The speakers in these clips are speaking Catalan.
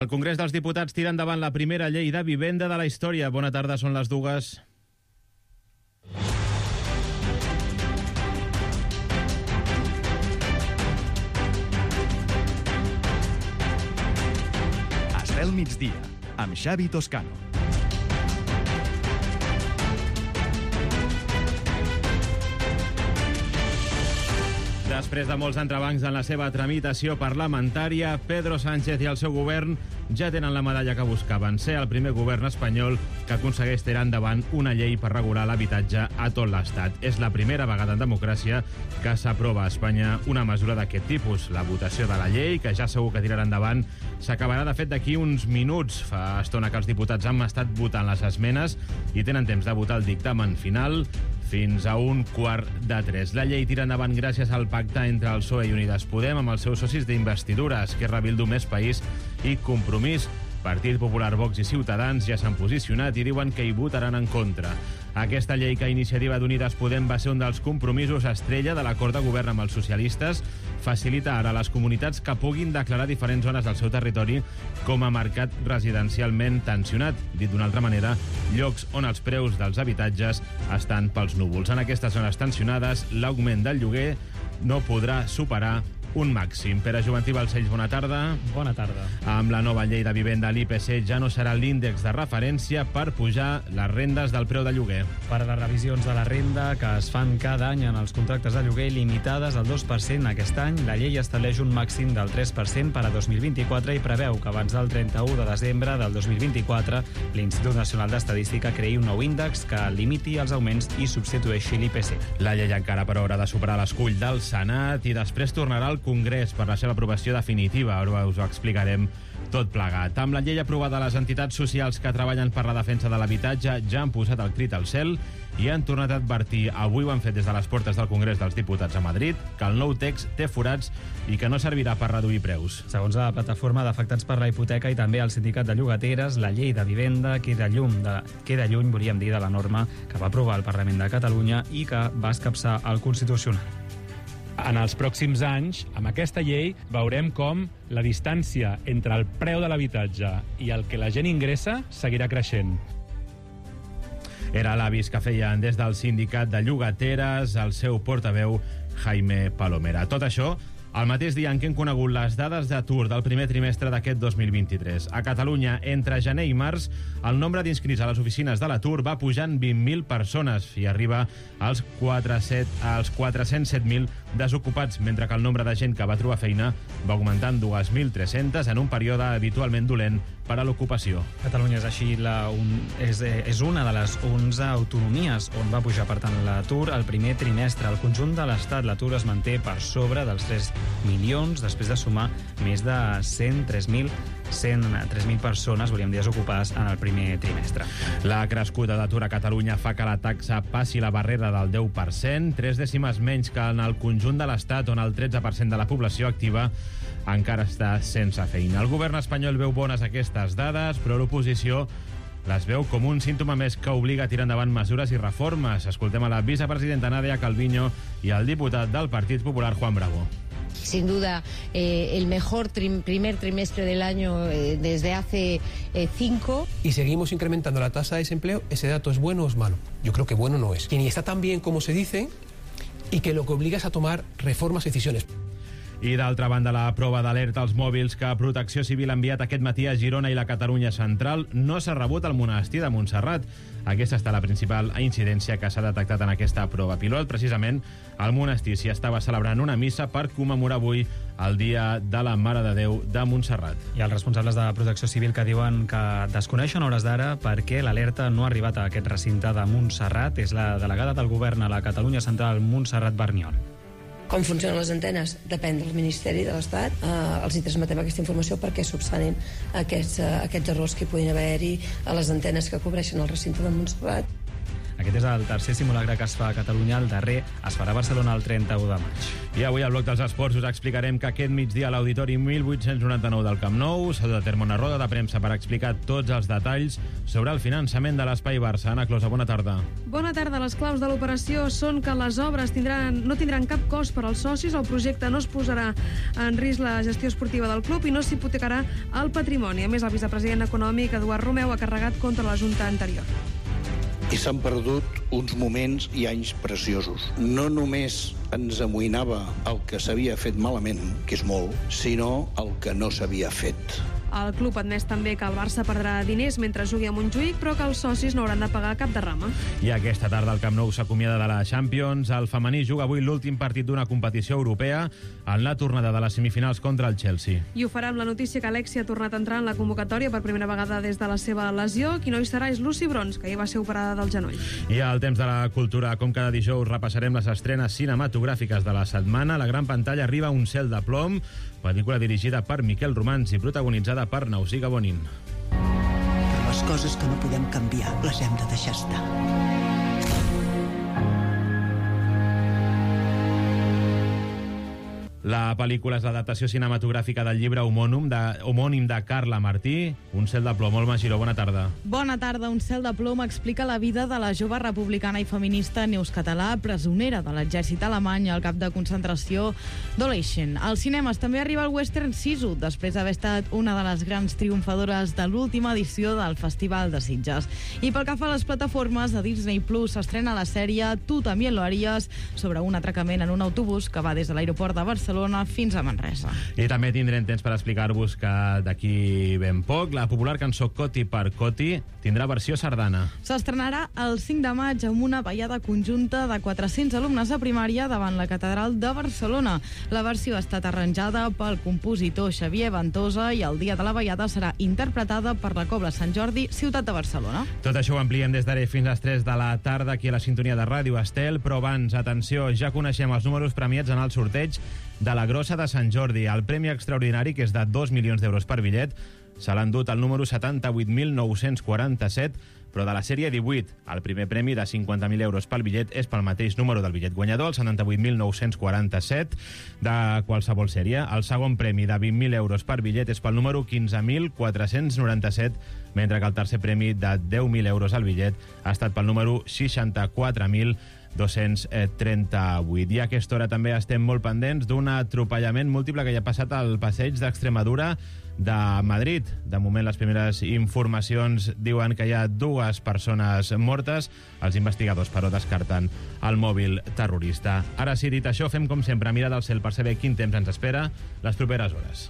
El Congrés dels Diputats tira endavant la primera llei de vivenda de la història. Bona tarda, són les 2. Estel migdia, amb Xavi Toscano. Després de molts entrebancs en la seva tramitació parlamentària, Pedro Sánchez i el seu govern ja tenen la medalla que buscaven, ser el primer govern espanyol que aconsegueix tirar endavant una llei per regular l'habitatge a tot l'Estat. És la primera vegada en democràcia que s'aprova a Espanya una mesura d'aquest tipus. La votació de la llei, que ja segur que tirarà endavant, s'acabarà de fet d'aquí uns minuts. Fa estona que els diputats han estat votant les esmenes i tenen temps de votar el dictamen final fins a 2:45. La llei tira endavant gràcies al pacte entre el PSOE i Unides Podem amb els seus socis d'investidura, Esquerra, Bildu, Més País i Compromís. Partit Popular, Vox i Ciutadans ja s'han posicionat i diuen que hi votaran en contra. Aquesta llei que Iniciativa d'Unides Podem va ser un dels compromisos estrella de l'acord de govern amb els socialistes facilita ara a les comunitats que puguin declarar diferents zones del seu territori com a mercat residencialment tensionat. Dit d'una altra manera, llocs on els preus dels habitatges estan pels núvols. En aquestes zones tensionades, l'augment del lloguer no podrà superar un màxim. Pere Juventí Balcells, bona tarda. Bona tarda. Amb la nova llei de vivenda, l'IPC ja no serà l'índex de referència per pujar les rendes del preu de lloguer. Per a les revisions de la renda que es fan cada any en els contractes de lloguer limitades al 2% aquest any, la llei estableix un màxim del 3% per a 2024 i preveu que abans del 31 de desembre del 2024 l'Institut Nacional d'Estadística creï un nou índex que limiti els augments i substitueixi l'IPC. La llei encara, però, haurà de superar l'escull del Senat i després tornarà al Congrés per la seva aprovació definitiva. Ara us ho explicarem tot plegat. Amb la llei aprovada, les entitats socials que treballen per la defensa de l'habitatge ja han posat el crit al cel i han tornat a advertir, avui ho han fet des de les portes del Congrés dels Diputats a Madrid, que el nou text té forats i que no servirà per reduir preus. Segons la plataforma d'afectats per la hipoteca i també el sindicat de llogateres, la llei de vivenda queda lluny, volíem dir, de la norma que va aprovar el Parlament de Catalunya i que va escapçar el Constitucional. En els pròxims anys, amb aquesta llei, veurem com la distància entre el preu de l'habitatge i el que la gent ingressa seguirà creixent. Era l'avís que feien des del sindicat de llogateres el seu portaveu, Jaime Palomera. Tot això el mateix dia en què hem conegut les dades d'atur del primer trimestre d'aquest 2023. A Catalunya, entre gener i març, el nombre d'inscrits a les oficines de l'atur va pujant 20.000 persones i arriba als 407.000 desocupats, mentre que el nombre de gent que va trobar feina va augmentar en 2.300 en un període habitualment dolent per a l'ocupació. Catalunya és així és una de les 11 autonomies on va pujar, per tant, l'atur el primer trimestre. Al conjunt de l'Estat, l'atur es manté per sobre dels 3 milions, després de sumar més de 103.000 persones, volíem dir, desocupades en el primer trimestre. La crescuda d'atur a Catalunya fa que la taxa passi la barrera del 10%, 3 dècimes menys que en el conjunt de l'Estat, on el 13% de la població activa encara està sense feina. El govern espanyol veu bones aquestes dades, però l'oposició les veu com un símptoma més que obliga a tirar endavant mesures i reformes. Escoltem a la vicepresidenta Nadia Calviño i al diputat del Partit Popular, Juan Bravo. Sin duda, el mejor primer trimestre del año desde hace 5. Y seguimos incrementando la tasa de desempleo. ¿Ese dato es bueno o es malo? Yo creo que bueno no es. Que ni está tan bien como se dice y que lo que obliga es a tomar reformas y decisiones. I d'altra banda, la prova d'alerta als mòbils que Protecció Civil ha enviat aquest matí a Girona i la Catalunya Central no s'ha rebut al monestir de Montserrat. Aquesta està la principal incidència que s'ha detectat en aquesta prova pilot. Precisament, al monestir s'hi estava celebrant una missa per commemorar avui el Dia de la Mare de Déu de Montserrat. I els responsables de Protecció Civil que diuen que desconeixen hores d'ara perquè l'alerta no ha arribat a aquest recinte de Montserrat. És la delegada del govern a la Catalunya Central, Montserrat Barniol. Com funcionen les antenes depèn del Ministeri de l'Estat. Els hi transmetem aquesta informació perquè subsanin aquests errors que puguin haver-hi a les antenes que cobreixen el recinte de Montserrat. Aquest és el tercer simulacre que es fa a Catalunya. El darrer es farà a Barcelona el 31 de maig. I avui al bloc dels esports us explicarem que aquest migdia a l'Auditori 1899 del Camp Nou s'ha dut a terme una roda de premsa per explicar tots els detalls sobre el finançament de l'Espai Barça. Anna Closa, bona tarda. Bona tarda. Les claus de l'operació són que les obres no tindran cap cost per als socis, el projecte no es posarà en risc la gestió esportiva del club i no s'hipotecarà el patrimoni. A més, el vicepresident econòmic, Eduard Romeu, ha carregat contra la Junta anterior. I s'han perdut uns moments i anys preciosos. No només ens amoïnava el que s'havia fet malament, que és molt, sinó el que no s'havia fet. El club ha admès també que el Barça perdrà diners mentre jugui a Montjuïc, però que els socis no hauran de pagar cap derrama. I aquesta tarda el Camp Nou s'acomiada de la Champions. El femení juga avui l'últim partit d'una competició europea en la tornada de les semifinals contra el Chelsea. I ho farà amb la notícia que Alexia ha tornat a entrar en la convocatòria per primera vegada des de la seva lesió. Qui no hi serà és Lucy Brons, que ahir va ser operada del genoll. I al temps de la cultura, com cada dijous, repassarem les estrenes cinematogràfiques de la setmana. La gran pantalla arriba Un cel de plom, pel·lícula dirigida per Miquel Romans i protagonitzada per Nausicaa Bonin. Però les coses que no podem canviar les hem de deixar estar. La pel·lícula és l'adaptació cinematogràfica del llibre homònim de Carla Martí. Un cel de plom. Olma Giró, bona tarda. Bona tarda. Un cel de plom explica la vida de la jove republicana i feminista Neus Català, presonera de l'exèrcit alemany al camp de concentració d'Oleichen. Als cinemes també arriba el western Sisu, després d'haver estat una de les grans triomfadores de l'última edició del Festival de Sitges. I pel que fa a les plataformes, a Disney Plus s'estrena la sèrie Tu también lo harías, sobre un atracament en un autobús que va des de l'aeroport de Barcelona fins a Manresa. I també tindrem temps per explicar-vos que d'aquí ben poc la popular cançó Coti per Coti tindrà versió sardana. S'estrenarà el 5 de maig amb una ballada conjunta de 400 alumnes de primària davant la Catedral de Barcelona. La versió ha estat arranjada pel compositor Xavier Ventosa i el dia de la ballada serà interpretada per la Cobla Sant Jordi, ciutat de Barcelona. Tot això ho ampliem des d'ara fins a les 3 de la tarda aquí a la sintonia de Ràdio Estel, però abans, atenció, ja coneixem els números premiats en el sorteig de la Grossa de Sant Jordi. El premi extraordinari, que és de 2 milions d'euros per bitllet, se l'han dut el número 78.947, però de la sèrie 18. El primer premi de 50.000 euros pel bitllet és pel mateix número del bitllet guanyador, el 78.947, de qualsevol sèrie. El segon premi de 20.000 euros per bitllet és pel número 15.497, mentre que el tercer premi de 10.000 euros al bitllet ha estat pel número 64.238. I a aquesta hora també estem molt pendents d'un atropellament múltiple que ja ha passat al passeig d'Extremadura de Madrid. De moment, les primeres informacions diuen que hi ha 2 persones mortes. Els investigadors, però, descarten el mòbil terrorista. Ara sí, dit això, fem com sempre, mirada al cel per saber quin temps ens espera les properes hores.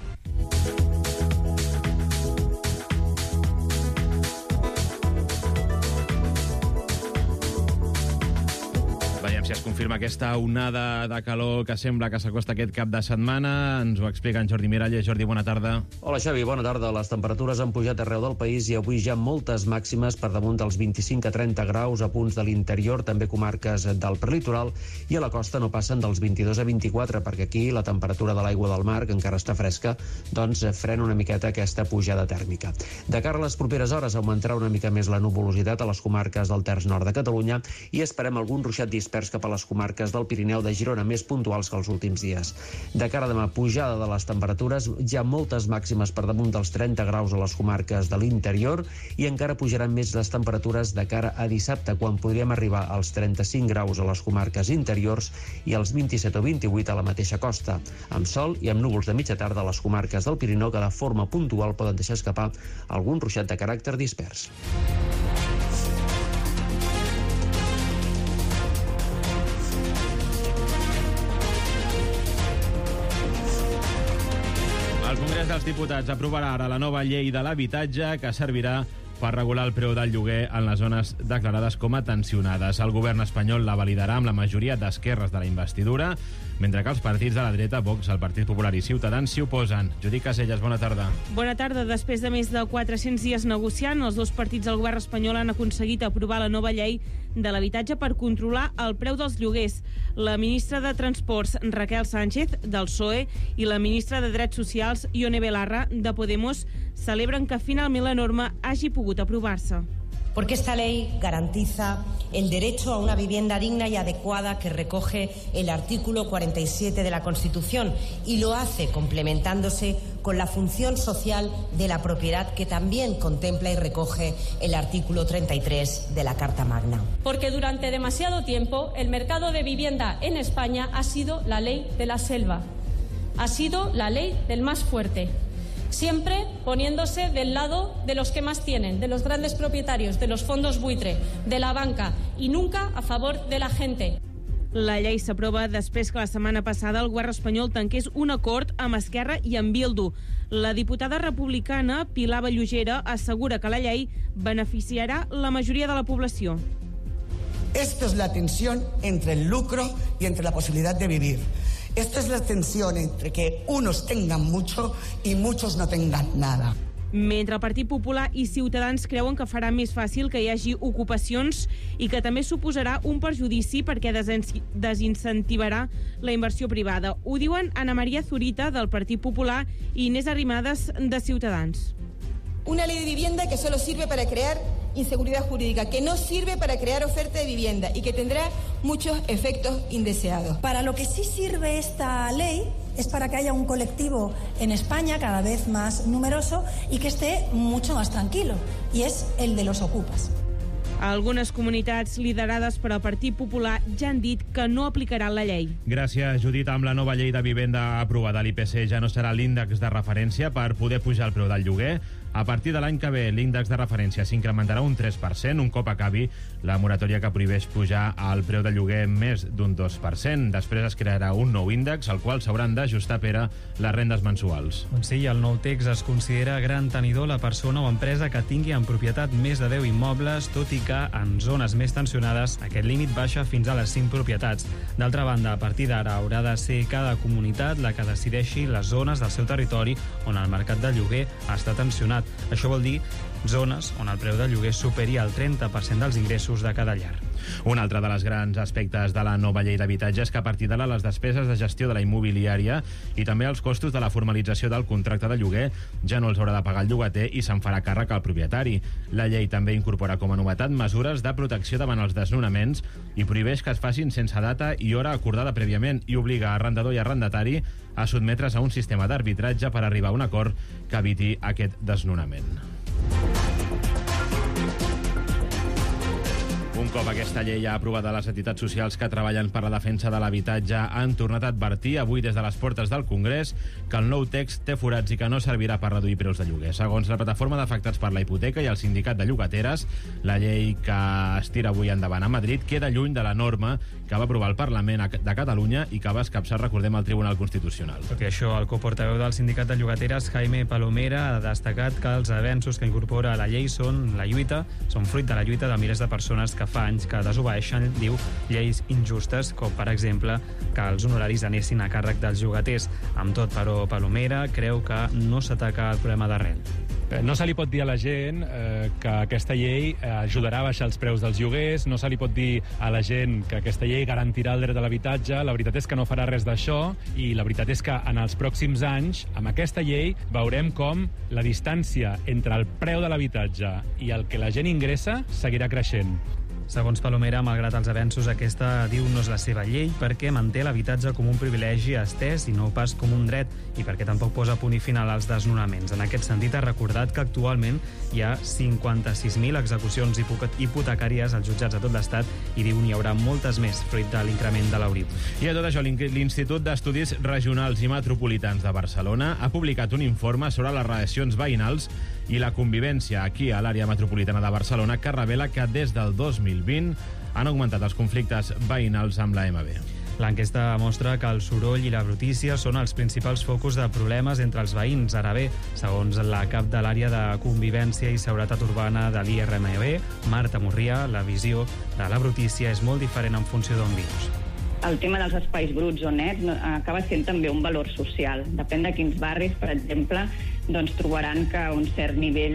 Veiem si es confirma aquesta onada de calor que sembla que s'acosta aquest cap de setmana. Ens ho explica en Jordi Miralles. Jordi, bona tarda. Hola, Xavi, bona tarda. Les temperatures han pujat arreu del país i avui ja moltes màximes per damunt dels 25 a 30 graus a punts de l'interior, també comarques del prelitoral, i a la costa no passen dels 22 a 24, perquè aquí la temperatura de l'aigua del mar, que encara està fresca, doncs frena una miqueta aquesta pujada tèrmica. De cara a les properes hores augmentarà una mica més la nuvolositat a les comarques del terç nord de Catalunya i esperem algun ruixat dispers cap a les comarques del Pirineu de Girona, més puntuals que els últims dies. De cara a demà, pujada de les temperatures, ja moltes màximes per damunt dels 30 graus a les comarques de l'interior i encara pujaran més les temperatures de cara a dissabte, quan podríem arribar als 35 graus a les comarques interiors i als 27 o 28 a la mateixa costa, amb sol i amb núvols de mitja tarda a les comarques del Pirineu que de forma puntual poden deixar escapar algun ruixat de caràcter dispers. El Congrés dels Diputats aprovarà ara la nova llei de l'habitatge que servirà per regular el preu del lloguer en les zones declarades com a tensionades. El govern espanyol la validarà amb la majoria d'esquerres de la investidura, mentre que els partits de la dreta, Vox, el Partit Popular i Ciutadans, s'hi oposen. Judit Caselles, bona tarda. Bona tarda. Després de més de 400 dies negociant, els dos partits del govern espanyol han aconseguit aprovar la nova llei de l'habitatge per controlar el preu dels lloguers. La ministra de Transports, Raquel Sánchez, del PSOE, i la ministra de Drets Socials, Ione Belarra, de Podemos, celebren que finalment la norma hagi pogut aprovar-se. porque esta ley garantiza el derecho a una vivienda digna y adecuada que recoge el artículo 47 de la Constitución y lo hace complementándose con la función social de la propiedad que también contempla y recoge el artículo 33 de la Carta Magna. Porque durante demasiado tiempo el mercado de vivienda en España ha sido la ley de la selva, ha sido la ley del más fuerte, siempre poniéndose del lado de los que más tienen, de los grandes propietarios, de los fondos buitre, de la banca, i nunca a favor de la gente. La llei s'aprova després que la setmana passada el govern espanyol tanqués un acord amb Esquerra i amb Bildu. La diputada republicana Pilar Vallugera assegura que la llei beneficiarà la majoria de la població. Esto es la tensión entre el lucro y entre la posibilidad de vivir. Esta es la tensión entre que unos tengan mucho y muchos no tengan nada. Mentre el Partit Popular i Ciutadans creuen que farà més fàcil que hi hagi ocupacions i que també suposarà un perjudici perquè desincentivarà la inversió privada. Ho diuen Ana María Zurita, del Partit Popular, i Inés Arrimadas, de Ciutadans. Una ley de vivienda que solo sirve para crear inseguridad jurídica, que no sirve para crear oferta de vivienda y que tendrá muchos efectos indeseados. Para lo que sí sirve esta ley es para que haya un colectivo en España cada vez más numeroso y que esté mucho más tranquilo, y es el de los ocupas. Algunes comunitats liderades per al Partit Popular ja han dit que no aplicaran la llei. Gràcies, Judit. Amb la nova llei de vivenda aprovada, l'IPC ja no serà l'índex de referència per poder pujar el preu del lloguer. A partir de l'any que ve, l'índex de referència s'incrementarà un 3% un cop acabi la moratòria que prohibeix pujar el preu de lloguer més d'un 2%. Després es crearà un nou índex, al qual s'hauran d'ajustar per a les rendes mensuals. Doncs sí, el nou text es considera gran tenidor la persona o empresa que tingui en propietat més de 10 immobles, tot i que en zones més tensionades aquest límit baixa fins a les 5 propietats. D'altra banda, a partir d'ara haurà de ser cada comunitat la que decideixi les zones del seu territori on el mercat de lloguer està tensionat. Això vol dir zones on el preu del lloguer superi el 30% dels ingressos de cada llar. Un altre dels grans aspectes de la nova llei d'habitatge és que a partir d'ara les despeses de gestió de la immobiliària i també els costos de la formalització del contracte de lloguer ja no els haurà de pagar el llogater i se'n farà càrrec al propietari. La llei també incorpora com a novetat mesures de protecció davant els desnonaments i prohibeix que es facin sense data i hora acordada prèviament i obliga arrendador i arrendatari a sotmetre's a un sistema d'arbitratge per arribar a un acord que eviti aquest desnonament. Un cop aquesta llei ha aprovada, les entitats socials que treballen per la defensa de l'habitatge han tornat a advertir avui des de les portes del Congrés que el nou text té forats i que no servirà per reduir preus de lloguer. Segons la plataforma d'afectats per la hipoteca i el sindicat de llogateres, la llei que es tira avui endavant a Madrid queda lluny de la norma que va aprovar el Parlament de Catalunya i que va escapçar, recordem, al Tribunal Constitucional. Tot i això, el coportaveu del sindicat de llogateres, Jaime Palomera, ha destacat que els avenços que incorpora la llei són fruit de la lluita de milers de persones que fa anys que desobeeixen, diu, lleis injustes, com per exemple que els honoraris anessin a càrrec dels llogaters. Amb tot, però, Palomera creu que no s'ataca el problema d'arrel. No se li pot dir a la gent que aquesta llei ajudarà a baixar els preus dels lloguers, no se li pot dir a la gent que aquesta llei garantirà el dret a l'habitatge. La veritat és que no farà res d'això i la veritat és que en els pròxims anys, amb aquesta llei, veurem com la distància entre el preu de l'habitatge i el que la gent ingressa seguirà creixent. Segons Palomera, malgrat els avenços, aquesta diu no és la seva llei perquè manté l'habitatge com un privilegi estès i no pas com un dret, i perquè tampoc posa punt i final als desnonaments. En aquest sentit, ha recordat que actualment hi ha 56.000 execucions hipotecàries als jutjats de tot l'Estat i diu n'hi haurà moltes més, fruit de l'increment de l'Euribor. I a tot això, l'Institut d'Estudis Regionals i Metropolitans de Barcelona ha publicat un informe sobre les relacions veïnals i la convivència aquí a l'àrea metropolitana de Barcelona que revela que des del 2020 han augmentat els conflictes veïnals amb la MB. L'enquesta mostra que el soroll i la brutícia són els principals focus de problemes entre els veïns. Ara bé, segons la cap de l'àrea de convivència i seguretat urbana de l'IRMB, Marta Murria, la visió de la brutícia és molt diferent en funció d'on vius. El tema dels espais bruts o nets acaba sent també un valor social. Depèn de quins barris, per exemple, doncs trobaran que un cert nivell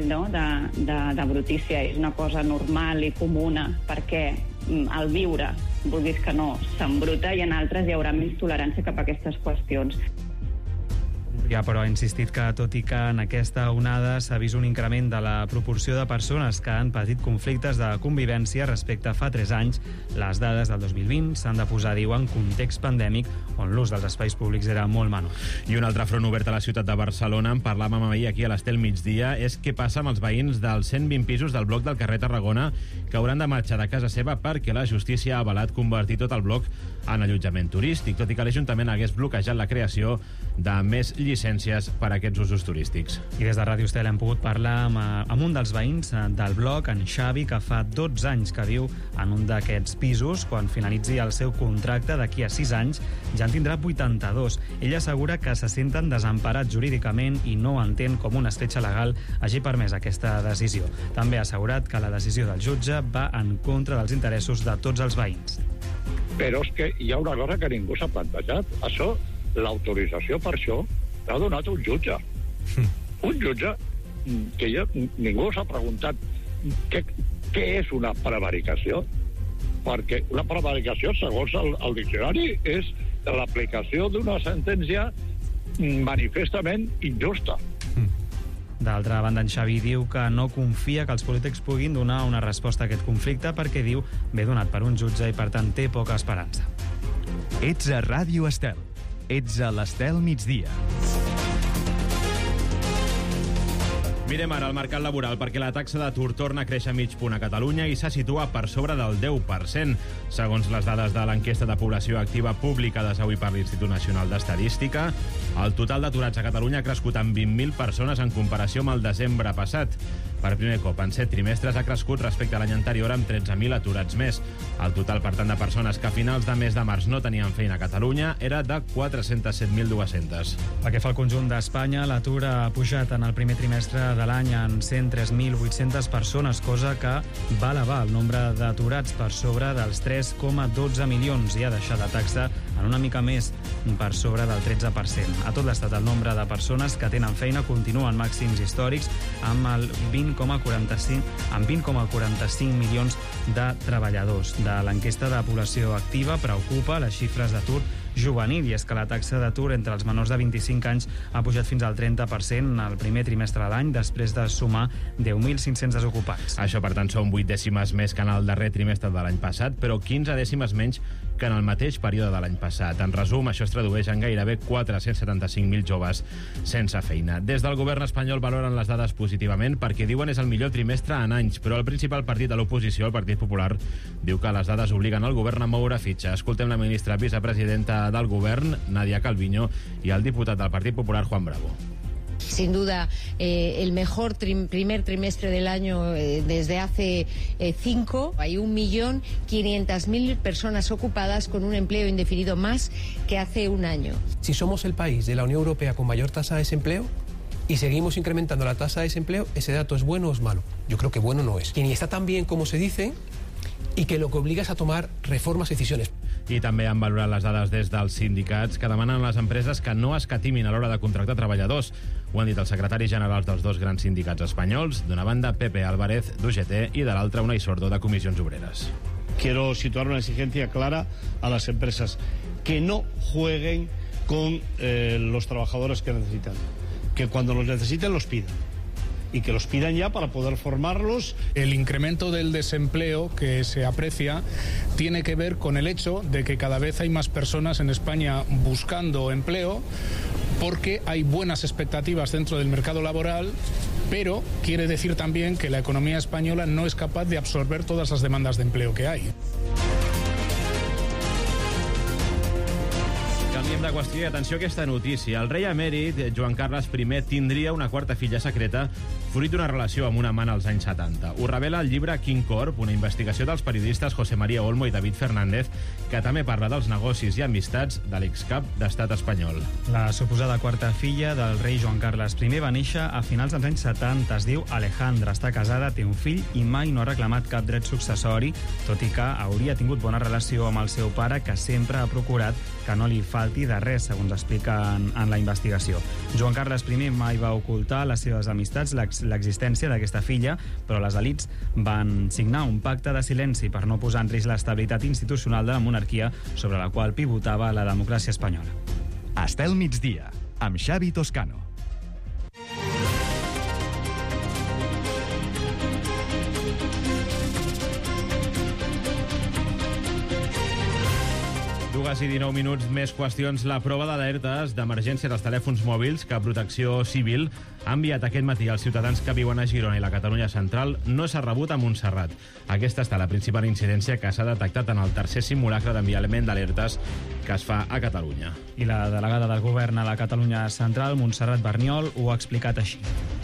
de brutícia és una cosa normal i comuna, perquè al viure, vulguis que no, s'embruta, i en altres hi haurà més tolerància cap a aquestes qüestions. Ja, però ha insistit que, tot i que en aquesta onada s'ha vist un increment de la proporció de persones que han patit conflictes de convivència respecte a fa 3 anys, les dades del 2020 s'han de posar, diu, en context pandèmic, on l'ús dels espais públics era molt menor. I un altre front obert a la ciutat de Barcelona, en parlàvem ahir aquí a l'Estel Migdia, és què passa amb els veïns dels 120 pisos del bloc del carrer Tarragona que hauran de marxar de casa seva perquè la justícia ha avalat convertir tot el bloc en allotjament turístic, tot i que l'Ajuntament hagués bloquejat la creació de més llicències per a aquests usos turístics. I des de Ràdio Estel hem pogut parlar amb un dels veïns del bloc, en Xavi, que fa 12 anys que viu en un d'aquests pisos. Quan finalitzi el seu contracte d'aquí a 6 anys ja en tindrà 82. Ell assegura que se senten desemparats jurídicament i no entén com una escletxa legal hagi permès aquesta decisió. També ha assegurat que la decisió del jutge va en contra dels interessos de tots els veïns. Però és que hi ha una cosa que ningú s'ha plantejat. Això, l'autorització per això l'ha donat un jutge. Un jutge que ja ningú s'ha preguntat què és una prevaricació. Perquè una prevaricació, segons el diccionari, és l'aplicació d'una sentència manifestament injusta. D'altra banda, en Xavi diu que no confia que els polítics puguin donar una resposta a aquest conflicte perquè, diu, ve donat per un jutge i, per tant, té poca esperança. Ets a Ràdio Estel. Ets a l'Estel Migdia. Mirem ara el mercat laboral, perquè la taxa d'atur torna a créixer mig punt a Catalunya i se situa per sobre del 10%. Segons les dades de l'enquesta de població activa publicades avui per l'Institut Nacional d'Estadística, el total d'aturats a Catalunya ha crescut en 20.000 persones en comparació amb el desembre passat. Per primer cop en 7 trimestres ha crescut respecte a l'any anterior amb 13.000 aturats més. El total, per tant, de persones que a finals de mes de març no tenien feina a Catalunya era de 407.200. Pel que fa al conjunt d'Espanya, l'atur ha pujat en el primer trimestre de l'any en 103.800 persones, cosa que va elevar el nombre d'aturats per sobre dels 3,12 milions i ha deixat la taxa en una mica més per sobre del 13%. A tot l'estat, el nombre de persones que tenen feina continua en màxims històrics amb el 20,45 milions de treballadors. De l'enquesta de població activa preocupa les xifres d'atur juvenil, i és que la taxa d'atur entre els menors de 25 anys ha pujat fins al 30% el primer trimestre de l'any, després de sumar 10.500 desocupats. Això, per tant, són 8 dècimes més que en el darrer trimestre de l'any passat, però 15 dècimes menys que en el mateix període de l'any passat. En resum, això es tradueix en gairebé 475.000 joves sense feina. Des del govern espanyol valoren les dades positivament perquè diuen és el millor trimestre en anys, però el principal partit de l'oposició, el Partit Popular, diu que les dades obliguen el govern a moure fitxa. Escoltem la ministra vicepresidenta del govern, Nadia Calviño, y al diputado del Partido Popular, Juan Bravo. Sin duda, el mejor primer trimestre del año desde hace 5. Hay 1.500.000 personas ocupadas con un empleo indefinido más que hace un año. Si somos el país de la Unión Europea con mayor tasa de desempleo y seguimos incrementando la tasa de desempleo, ¿ese dato es bueno o es malo? Yo creo que bueno no es. Que ni está tan bien como se dice y que lo que obliga es a tomar reformas y decisiones. I també han valorat les dades des dels sindicats que demanen a les empreses que no escatimin a l'hora de contractar treballadors. Ho han dit els secretaris generals dels dos grans sindicats espanyols, d'una banda Pepe Álvarez, d'UGT, i de l'altra Unai Sordo, de Comissions Obreras. Quiero situar una exigencia clara a las empresas, que no jueguen con los trabajadores que necesitan, que cuando los necesiten los pidan. Y que los pidan ya para poder formarlos. El incremento del desempleo que se aprecia tiene que ver con el hecho de que cada vez hay más personas en España buscando empleo, porque hay buenas expectativas dentro del mercado laboral, pero quiere decir también que la economía española no es capaz de absorber todas las demandas de empleo que hay. Canviem de qüestió i atenció a aquesta notícia. El rei emèrit, Joan Carles I, tindria una quarta filla secreta fruit d'una relació amb una amant als anys 70. Ho revela el llibre King Corp, una investigació dels periodistes José María Olmo i David Fernández, que també parla dels negocis i amistats de l'excap d'estat espanyol. La suposada quarta filla del rei Joan Carles I va néixer a finals dels anys 70. Es diu Alejandra, està casada, té un fill i mai no ha reclamat cap dret successori, tot i que hauria tingut bona relació amb el seu pare, que sempre ha procurat que no li falti de res, segons explica en la investigació. Joan Carles I mai va ocultar les seves amistats, l'existència d'aquesta filla, però les elits van signar un pacte de silenci per no posar en risc l'estabilitat institucional de la monarquia sobre la qual pivotava la democràcia espanyola. Estel Migdia, amb Xavi Toscano. Dues i 19 minuts, més qüestions. La prova d'alertes d'emergència dels telèfons mòbils que Protecció Civil ha enviat aquest matí als ciutadans que viuen a Girona i la Catalunya central no s'ha rebut a Montserrat. Aquesta està la principal incidència que s'ha detectat en el tercer simulacre d'enviament d'alertes que es fa a Catalunya. I la delegada del govern a la Catalunya central, Montserrat Barniol, ho ha explicat així.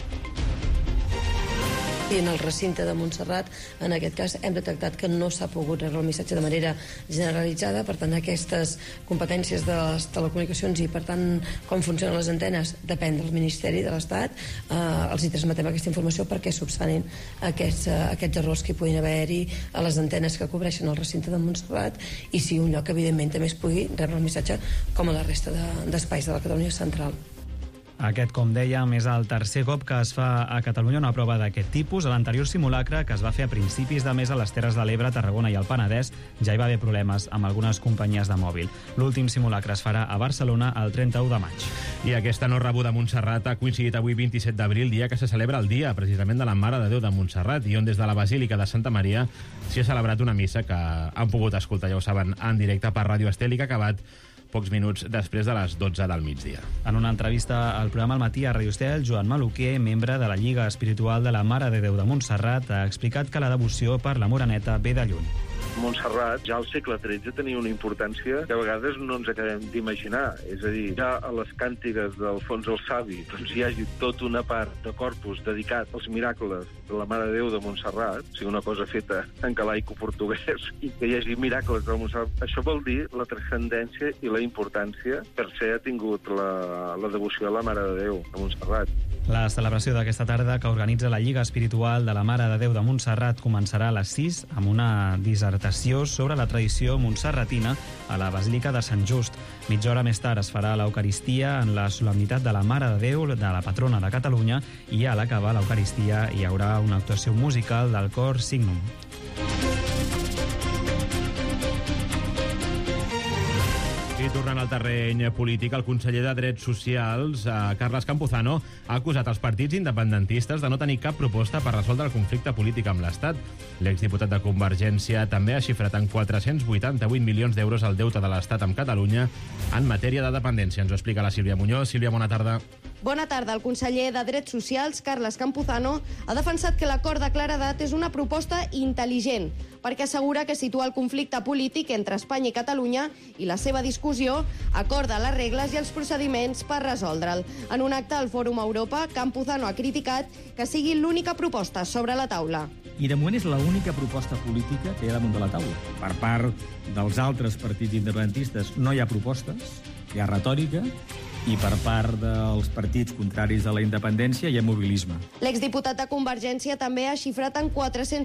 I en el recinte de Montserrat, en aquest cas, hem detectat que no s'ha pogut rebre el missatge de manera generalitzada. Per tant, aquestes competències de les telecomunicacions i, per tant, com funcionen les antenes, depèn del Ministeri de l'Estat. Els hi transmetem aquesta informació perquè subsanin aquests errors que hi puguin haver-hi a les antenes que cobreixen el recinte de Montserrat i si un lloc, evidentment, també es pugui rebre el missatge com a la resta d'espais de la Catalunya central. Aquest, com dèiem, és el tercer cop que es fa a Catalunya una prova d'aquest tipus. A l'anterior simulacre, que es va fer a principis de mes a les Terres de l'Ebre, Tarragona i el Penedès, ja hi va haver problemes amb algunes companyies de mòbil. L'últim simulacre es farà a Barcelona el 31 de maig. I aquesta no rebuda a Montserrat ha coincidit avui 27 d'abril, dia que se celebra el dia precisament de la Mare de Déu de Montserrat, i on des de la Basílica de Santa Maria s'hi ha celebrat una missa que han pogut escoltar, ja ho saben, en directe per Ràdio Estel i que ha acabat pocs minuts després de les 12 del migdia. En una entrevista al programa Al matí a Ràdio Estel, Joan Maluquer, membre de la Lliga Espiritual de la Mare de Déu de Montserrat, ha explicat que la devoció per la Moreneta ve de lluny. Montserrat ja al segle XIII tenia una importància que a vegades no ens acabem d'imaginar. És a dir, ja a les càntigues d'Alfons el Savi doncs hi hagi tota una part de corpus dedicat als miracles de la Mare de Déu de Montserrat, o sigui, una cosa feta en galaico-portuguès, i que hi hagi miracles de Montserrat. Això vol dir la transcendència i la importància per ser ha tingut la devoció a la Mare de Déu de Montserrat. La celebració d'aquesta tarda que organitza la Lliga Espiritual de la Mare de Déu de Montserrat començarà a les 6 amb una dissertació sobre la tradició montserratina a la Basílica de Sant Just. Mitja hora més tard es farà l'Eucaristia en la solemnitat de la Mare de Déu, de la patrona de Catalunya, i a l'acabar l'Eucaristia hi haurà una actuació musical del cor Signum. I tornant al terreny polític, el conseller de Drets Socials, Carles Campuzano, ha acusat els partits independentistes de no tenir cap proposta per resoldre el conflicte polític amb l'Estat. L'exdiputat de Convergència també ha xifrat en 488 milions d'euros el deute de l'Estat amb Catalunya en matèria de dependència. Ens ho explica la Sílvia Muñoz. Sílvia, bona tarda. Bona tarda. El conseller de Drets Socials, Carles Campuzano, ha defensat que l'acord de claredat és una proposta intel·ligent, perquè assegura que situa el conflicte polític entre Espanya i Catalunya i la seva discussió acorda les regles i els procediments per resoldre'l. En un acte al Fòrum Europa, Campuzano ha criticat que sigui l'única proposta sobre la taula. I de moment és l'única proposta política que hi ha damunt de la taula. Per part dels altres partits independentistes no hi ha propostes, hi ha retòrica, i per part dels partits contraris a la independència hi ha mobilisme. L'exdiputat de Convergència també ha xifrat en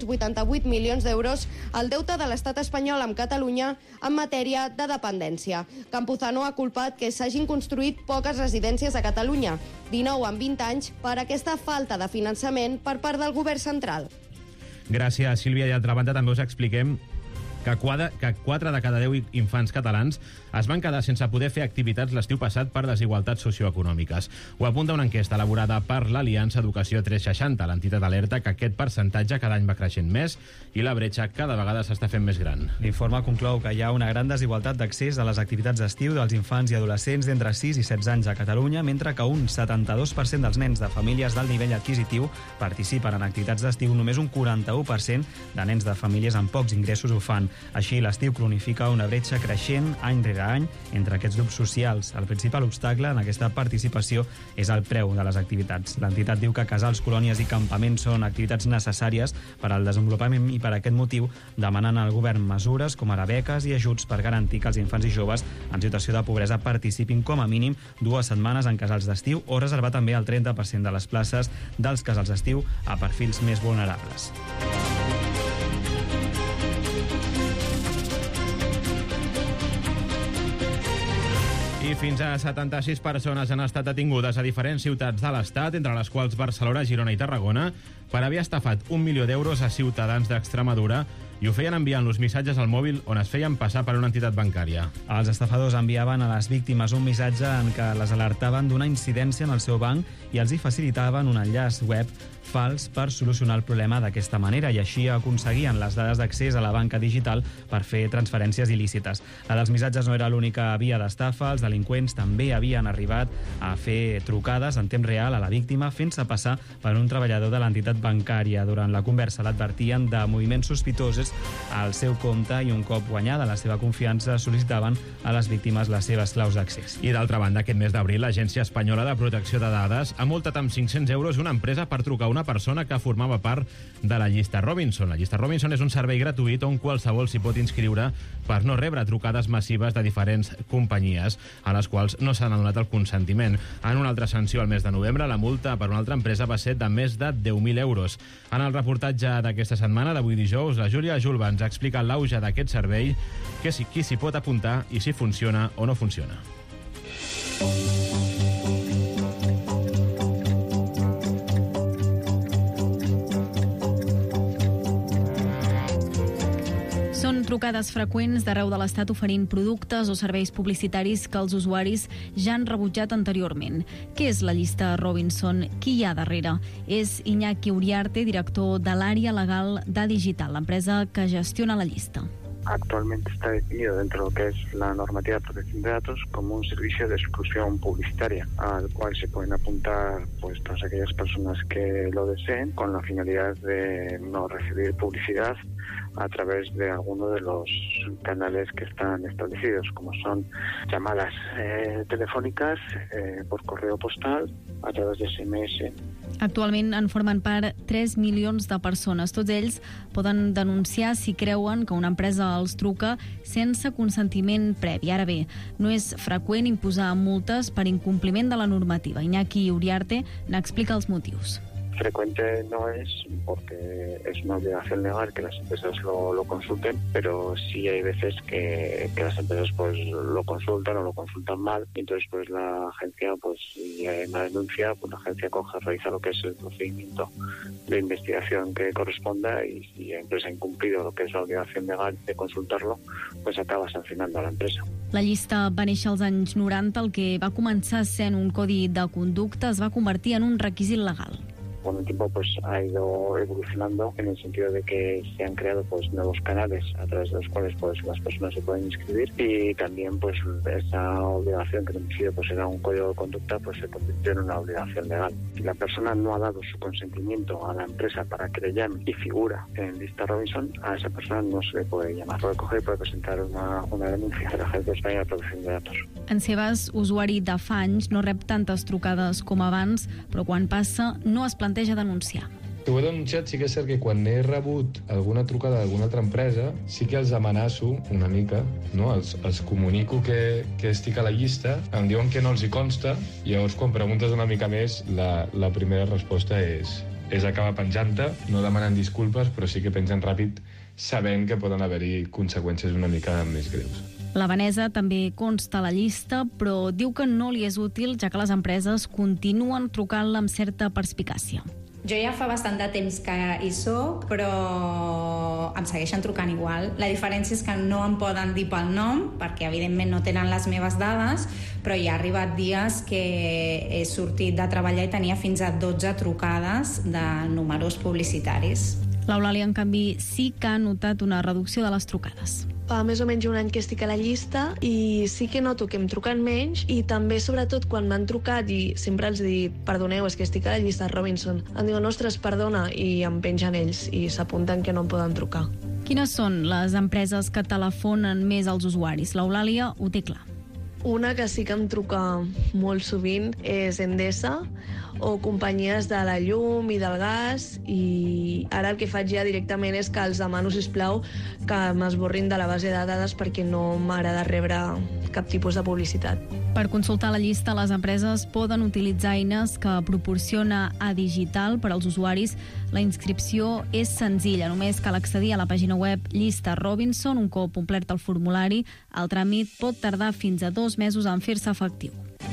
488 milions d'euros el deute de l'estat espanyol amb Catalunya en matèria de dependència. Campuzano ha culpat que s'hagin construït poques residències a Catalunya, 19 en 20 anys, per aquesta falta de finançament per part del govern central. Gràcies, Sílvia. I d'altra banda també us expliquem que 4 de cada 10 infants catalans es van quedar sense poder fer activitats l'estiu passat per desigualtats socioeconòmiques. Ho apunta una enquesta elaborada per l'Aliança Educació 360. L'entitat alerta que aquest percentatge cada any va creixent més i la bretxa cada vegada s'està fent més gran. L'informe conclou que hi ha una gran desigualtat d'accés a les activitats d'estiu dels infants i adolescents d'entre 6 i 16 anys a Catalunya, mentre que un 72% dels nens de famílies d'alt nivell adquisitiu participen en activitats d'estiu, només un 41% de nens de famílies amb pocs ingressos ho fan. Així, l'estiu cronifica una bretxa creixent any rere any entre aquests grups socials. El principal obstacle en aquesta participació és el preu de les activitats. L'entitat diu que casals, colònies i campaments són activitats necessàries per al desenvolupament i per aquest motiu demanen al govern mesures com ara beques i ajuts per garantir que els infants i joves en situació de pobresa participin com a mínim 2 setmanes en casals d'estiu o reservar també el 30% de les places dels casals d'estiu a perfils més vulnerables. I I fins a 76 persones han estat detingudes a diferents ciutats de l'Estat, entre les quals Barcelona, Girona i Tarragona, per haver estafat 1 milió d'euros a ciutadans d'Extremadura, i ho feien enviant-los missatges al mòbil on es feien passar per una entitat bancària. Els estafadors enviaven a les víctimes un missatge en què les alertaven d'una incidència en el seu banc i els hi facilitaven un enllaç web fals per solucionar el problema d'aquesta manera, i així aconseguien les dades d'accés a la banca digital per fer transferències il·lícites. La dels missatges no era l'única via d'estafa. Els delinqüents també havien arribat a fer trucades en temps real a la víctima fent-se passar per un treballador de l'entitat bancària. Durant la conversa l'advertien de moviments sospitosos al seu compte i un cop guanyada la seva confiança sol·licitaven a les víctimes les seves claus d'accés. I d'altra banda, aquest mes d'abril, l'Agència Espanyola de Protecció de Dades ha multat amb 500 euros una empresa per trucar a una persona que formava part de la llista Robinson. La llista Robinson és un servei gratuït on qualsevol s'hi pot inscriure per no rebre trucades massives de diferents companyies a les quals no s'ha donat el consentiment. En una altra sanció al mes de novembre, la multa per una altra empresa va ser de més de 10.000 euros. En el reportatge d'aquesta setmana, d'avui dijous, la Júlia Julba ens explica l'auge d'aquest servei, qui s'hi pot apuntar i si funciona o no funciona. Són trucades freqüents d'arreu de l'Estat oferint productes o serveis publicitaris que els usuaris ja han rebutjat anteriorment. Què és la llista Robinson? Qui hi ha darrere? És Iñaki Uriarte, director de l'àrea legal d'Adigital, l'empresa que gestiona la llista. Actualmente está definido dentro de lo que es la normativa de protección de datos como un servicio de exclusión publicitaria, al cual se pueden apuntar pues todas aquellas personas que lo deseen con la finalidad de no recibir publicidad a través de alguno de los canales que están establecidos, como son llamadas telefòniques, por correo postal, a través de SMS. Actualment en formen part 3 milions de persones. Tots ells poden denunciar si creuen que una empresa els truca sense consentiment previ. Ara bé, no és freqüent imposar multes per incompliment de la normativa. Iñaki Uriarte n'explica els motius. Frecuente no es, porque es una obligación legal que las empresas lo consulten, pero sí hay veces que las empresas pues lo consultan o lo consultan mal, y entonces pues la agencia, pues si hay una denuncia, pues la agencia realiza lo que es el procedimiento de investigación que corresponda, y si la empresa ha incumplido lo que es la obligación legal de consultarlo, pues acaba sancionando a la empresa. La llista va néixer als anys 90, el que va començar sent un codi de conducta es va convertir en un requisit legal. Con el tiempo pues ha ido evolucionando en el sentido de que se han creado pues nuevos canales a través de los cuales pues las personas se pueden inscribir, y también pues esa obligación que en principio pues era un código de conducta pues se convirtió en una obligación legal. Si la persona no ha dado su consentimiento a la empresa para que le llame y figura en lista Robinson, a esa persona no se le puede llamar. Puede coger y puede presentar una denuncia a la Agencia Española de Protección de Datos. En Sebas, usuari de fa anys, no rep tantes trucades com abans, però quan passa no es planteja denunciar. Ho he denunciat, sí que és cert que quan he rebut alguna trucada d'alguna altra empresa, sí que els amenaço una mica, no? Els comunico que estic a la llista, em diuen que no els hi consta, i llavors quan preguntes una mica més, la primera resposta és acabar penjant-te, no demanant disculpes, però sí que pengen ràpid, sabent que poden haver-hi conseqüències una mica més greus. La Vanessa també consta a la llista, però diu que no li és útil, ja que les empreses continuen trucant-la amb certa perspicàcia. Jo ja fa bastant de temps que hi soc, però em segueixen trucant igual. La diferència és que no em poden dir pel nom, perquè evidentment no tenen les meves dades, però ja ha arribat dies que he sortit de treballar i tenia fins a 12 trucades de números publicitaris. L'Eulàlia, en canvi, sí que ha notat una reducció de les trucades. Fa més o menys un any que estic a la llista i sí que noto que em truquen menys, i també, sobretot, quan m'han trucat i sempre els dic, perdoneu, és que estic a la llista Robinson, em diuen, ostres, perdona, i em pengen ells i s'apunten que no em poden trucar. Quines són les empreses que telefonen més als usuaris? L'Eulàlia ho té clar. Una que sí que em truca molt sovint és Endesa, o companyies de la llum i del gas, i ara el que faig ja directament és que els demano, sisplau, que m'esborrin de la base de dades perquè no m'agrada rebre cap tipus de publicitat. Per consultar la llista, les empreses poden utilitzar eines que proporciona Adigital per als usuaris. La inscripció és senzilla, només cal accedir a la pàgina web Llista Robinson. Un cop complert el formulari, el tràmit pot tardar fins a 2 mesos en fer-se efectiu.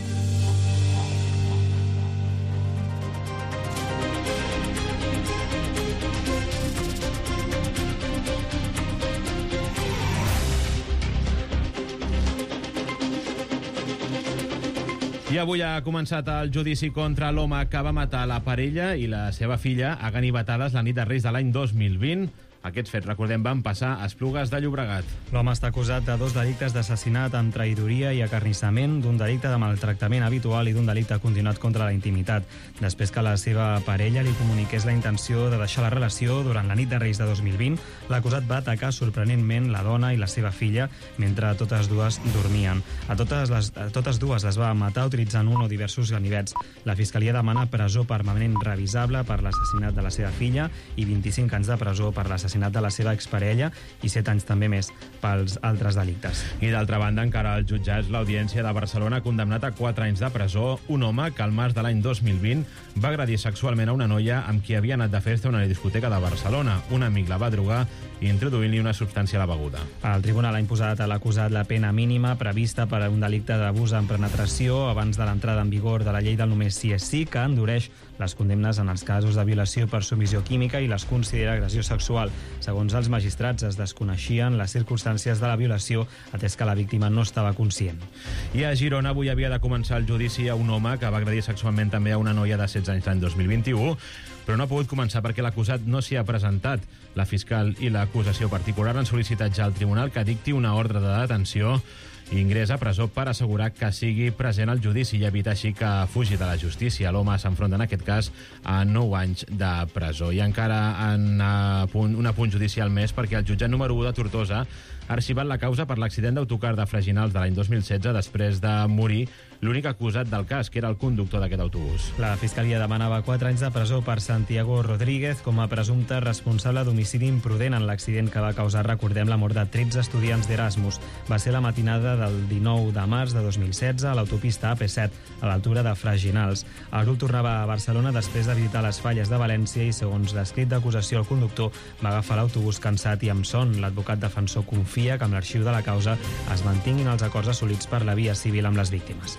I avui ha començat el judici contra l'home que va matar la parella i la seva filla a ganivetades la nit de Reis de l'any 2020. Aquests fets, recordem, van passar a Esplugues de Llobregat. L'home està acusat de 2 delictes d'assassinat amb traïdoria i acarnissament, d'un delicte de maltractament habitual i d'un delicte continuat contra la intimitat. Després que la seva parella li comuniqués la intenció de deixar la relació durant la nit de Reis de 2020, l'acusat va atacar sorprenentment la dona i la seva filla mentre totes dues dormien. A totes dues les va matar utilitzant un o diversos ganivets. La Fiscalia demana presó permanent revisable per l'assassinat de la seva filla i 25 anys de presó per l'assassinat de la seva exparella i 7 anys també més pels altres delictes. I d'altra banda, encara als jutjats, l'Audiència de Barcelona ha condemnat a 4 anys de presó un home que al març de l'any 2020 va agredir sexualment a una noia amb qui havia anat de festa a una discoteca de Barcelona. Un amic la va drogar introduint-li una substància a la beguda. El tribunal ha imposat a l'acusat la pena mínima prevista per a un delicte d'abús en penetració abans de l'entrada en vigor de la llei del només sí és sí, que endureix les condemnes en els casos de violació per submissió química i les considera agressió sexual. Segons els magistrats, es desconeixien les circumstàncies de la violació, atès que la víctima no estava conscient. I a Girona avui havia de començar el judici a un home que va agredir sexualment també a una noia de 16 anys l'any 2021, però no ha pogut començar perquè l'acusat no s'hi ha presentat. La fiscal i l'acusació particular han sol·licitat ja al tribunal que dicti una ordre de detenció i ingrés a presó per assegurar que sigui present al judici i evitar així que fugi de la justícia. L'home s'enfronta en aquest cas a 9 anys de presó. I encara en un apunt judicial més, perquè el jutjat número 1 de Tortosa ha arxivat la causa per l'accident d'autocar de Freginals de l'any 2016 després de morir l'únic acusat del cas, que era el conductor d'aquest autobús. La Fiscalia demanava 4 anys de presó per Santiago Rodríguez com a presumpte responsable d'homicidi imprudent en l'accident que va causar, recordem, la mort de 13 estudiants d'Erasmus. Va ser la matinada del 19 de març de 2016 a l'autopista AP7, a l'altura de Freginals. El grup tornava a Barcelona després de visitar les falles de València i, segons l'escrit d'acusació, el conductor va agafar l'autobús cansat i amb son. L'advocat defensor confia que amb l'arxiu de la causa es mantinguin els acords assolits per la via civil amb les víctimes.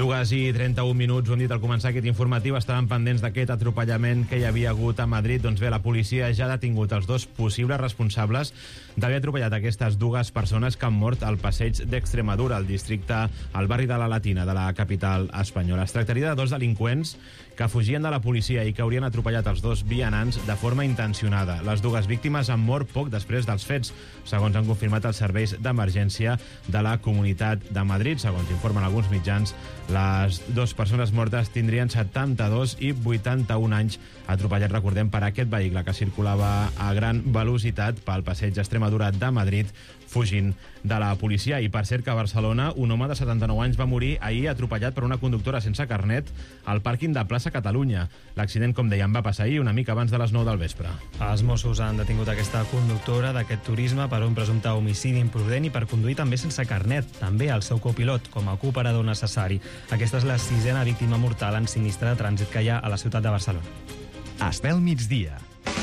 2:31, ho hem dit al començar aquest informatiu, estaven pendents d'aquest atropellament que hi havia hagut a Madrid. Doncs bé, la policia ja ha detingut els 2 possibles responsables d'haver atropellat aquestes 2 persones que han mort al passeig d'Extremadura, al districte, al barri de la Latina, de la capital espanyola. Es tractaria de 2 delinqüents que fugien de la policia i que haurien atropellat els 2 vianants de forma intencionada. Les 2 víctimes han mort poc després dels fets, segons han confirmat els serveis d'emergència de la Comunitat de Madrid. Segons informen alguns mitjans, les 2 persones mortes tindrien 72 i 81 anys, atropellat, recordem, per aquest vehicle que circulava a gran velocitat pel passeig d'Extremadura de Madrid, fugint de la policia. I per cert que a Barcelona un home de 79 anys va morir ahir atropellat per una conductora sense carnet al pàrquing de Plaça Catalunya. L'accident, com dèiem, va passar ahir una mica abans de les 9 del vespre. Els Mossos han detingut aquesta conductora d'aquest turisme per un presumpte homicidi imprudent i per conduir també sense carnet, també el seu copilot com a cooperador necessari. Aquesta és la 6a víctima mortal en sinistre de trànsit que hi ha a la ciutat de Barcelona. Estel migdia.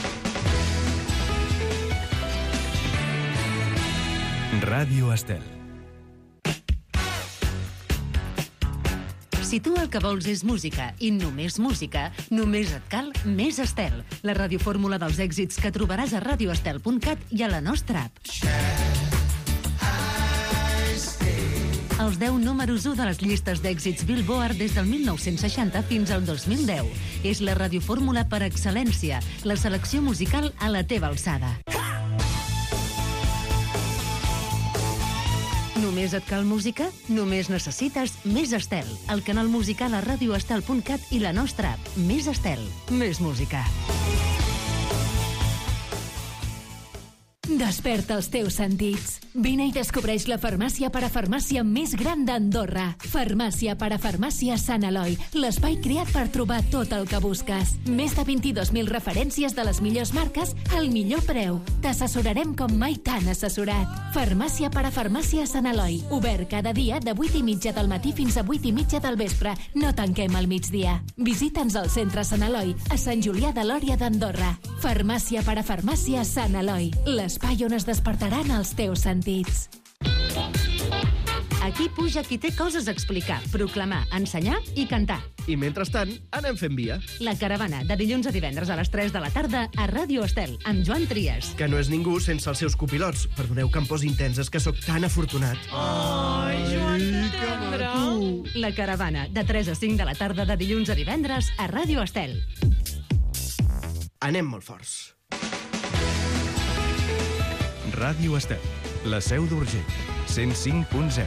Ràdio Estel. Si tu el que vols és música i només música, només et cal Més Estel, la radiofórmula dels èxits que trobaràs a radioestel.cat i a la nostra app. Els 10 números 1 de les llistes d'èxits Billboard des del 1960 fins al 2010. És la radiofórmula per excel·lència, la selecció musical a la teva alçada. Només et cal música? Només necessites Més Estel, el canal musical a radioestel.cat i la nostra app. Més Estel, més música. Desperta els teus sentits. Vine i descobreix la farmàcia parafarmàcia més gran d'Andorra. Farmàcia parafarmàcia Sant Eloi, l'espai creat per trobar tot el que busques. Més de 22.000 referències de les millors marques al millor preu. T'assessorarem com mai t'han assessorat. Farmàcia parafarmàcia Sant Eloi. Obert cada dia de 8:30 del matí fins a 8:30 del vespre. No tanquem al migdia. Visita'ns al centre Sant Eloi, a Sant Julià de Lòria d'Andorra. Farmàcia parafarmàcia Sant Eloi, l'espai on es despertaran els teus sentits. Aquí puja qui té coses a explicar, proclamar, ensenyar i cantar. I mentrestant, anem fent via. La Caravana, de dilluns a divendres a les 3 de la tarda a Ràdio Estel, amb Joan Trias. Que no és ningú sense els seus copilots. Perdoneu que em posi intenses, que sóc tan afortunat. Ai, Joan, tendre. La Caravana, de 3 a 5 de la tarda de dilluns a divendres a Ràdio Estel. Anem molt forts. Ràdio Estel, la seu d'Urgell, 105.0.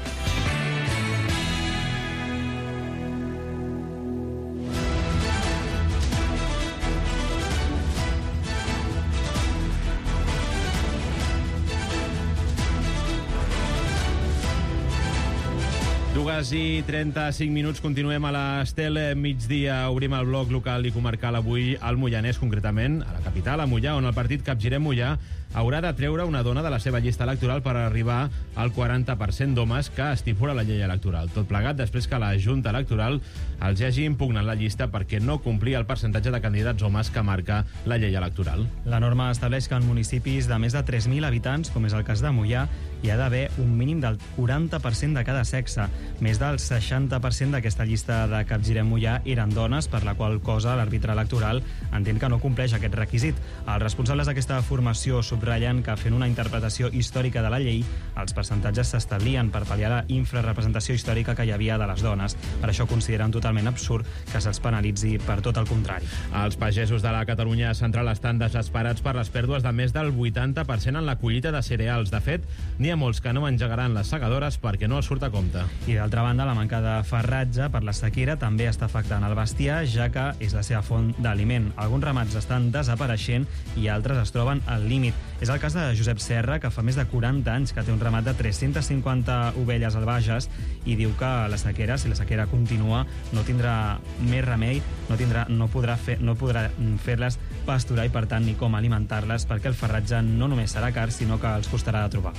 Dues i 35 minuts, continuem a l'Estel migdia. Obrim el bloc local i comarcal avui al Moianès, concretament a la capital, a Moià, on el partit Capgirem Moià haurà de treure una dona de la seva llista electoral per arribar al 40% d'homes que estipula la llei electoral. Tot plegat després que la Junta Electoral els hagi impugnat la llista perquè no complia el percentatge de candidats homes que marca la llei electoral. La norma estableix que en municipis de més de 3.000 habitants, com és el cas de Moià, hi ha d'haver un mínim del 40% de cada sexe. Més del 60% d'aquesta llista de Capgirem Moià eren dones, per la qual cosa l'àrbitre electoral entén que no compleix aquest requisit. Els responsables d'aquesta formació subratllen que, fent una interpretació històrica de la llei, els percentatges s'establien per pal·liar la infrarrepresentació històrica que hi havia de les dones. Per això consideren totalment absurd que se'ls penalitzi per tot el contrari. Els pagesos de la Catalunya central estan desesperats per les pèrdues de més del 80% en la collita de cereals. De fet, n'hi ha molts que no engegaran les segadores perquè no els surt a compte. I d'altra banda, la manca de farratge per la sequera també està afectant el bestiar, ja que és la seva font d'aliment. Alguns ramats estan desapareixent i altres es troben al límit. És el cas de Josep Serra, que fa més de 40 anys que té un ramat de 350 ovelles albages i diu que la sequera, si la sequera continua, no tindrà més remei, no podrà fer-les pasturar i, per tant, ni com alimentar-les, perquè el farratge no només serà car, sinó que els costarà de trobar.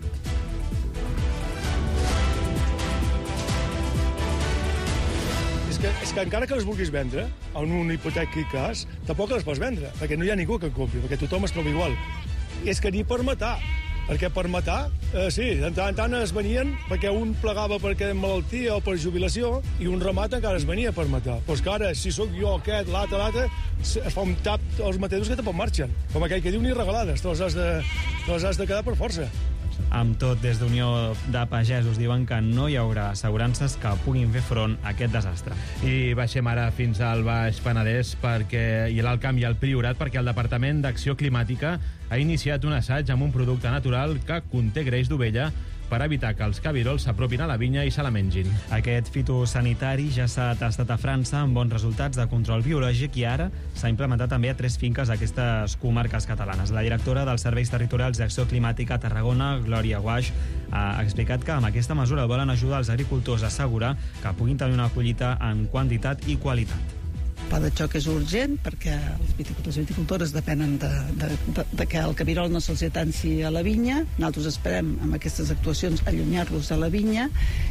És que encara que les vulguis vendre, en un hipotètic cas, tampoc les pots vendre, perquè no hi ha ningú que compri, perquè tothom es troba igual. És que ni per matar, perquè per matar, sí, de tant en tant es venien perquè un plegava perquè malaltia o per jubilació i un ramat encara es venia per matar. Però és que ara, si sóc jo, aquest, l'altre, es fa un tap als matadors que tampoc marxen. Com aquell que diu, ni regalades, te les has de quedar per força. Amb tot, des d'Unió de Pagesos diuen que no hi haurà assegurances que puguin fer front a aquest desastre. I baixem ara fins al Baix Penedès i l'Alt Camp i el Priorat, perquè el Departament d'Acció Climàtica ha iniciat un assaig amb un producte natural que conté greix d'ovella per evitar que els cabirols s'apropin a la vinya i se la mengin. Aquest fitosanitari ja s'ha testat a França amb bons resultats de control biològic i ara s'ha implementat també a 3 finques d'aquestes comarques catalanes. La directora dels Serveis Territorials d'Acció Climàtica a Tarragona, Glòria Guaix, ha explicat que amb aquesta mesura volen ajudar els agricultors a assegurar que puguin tenir una collita en quantitat i qualitat. El pla de xoc és urgent perquè els viticultors i viticultores depenen de que el cabirol no se'ls atanci a la vinya. Nosaltres esperem amb aquestes actuacions allunyar-los de la vinya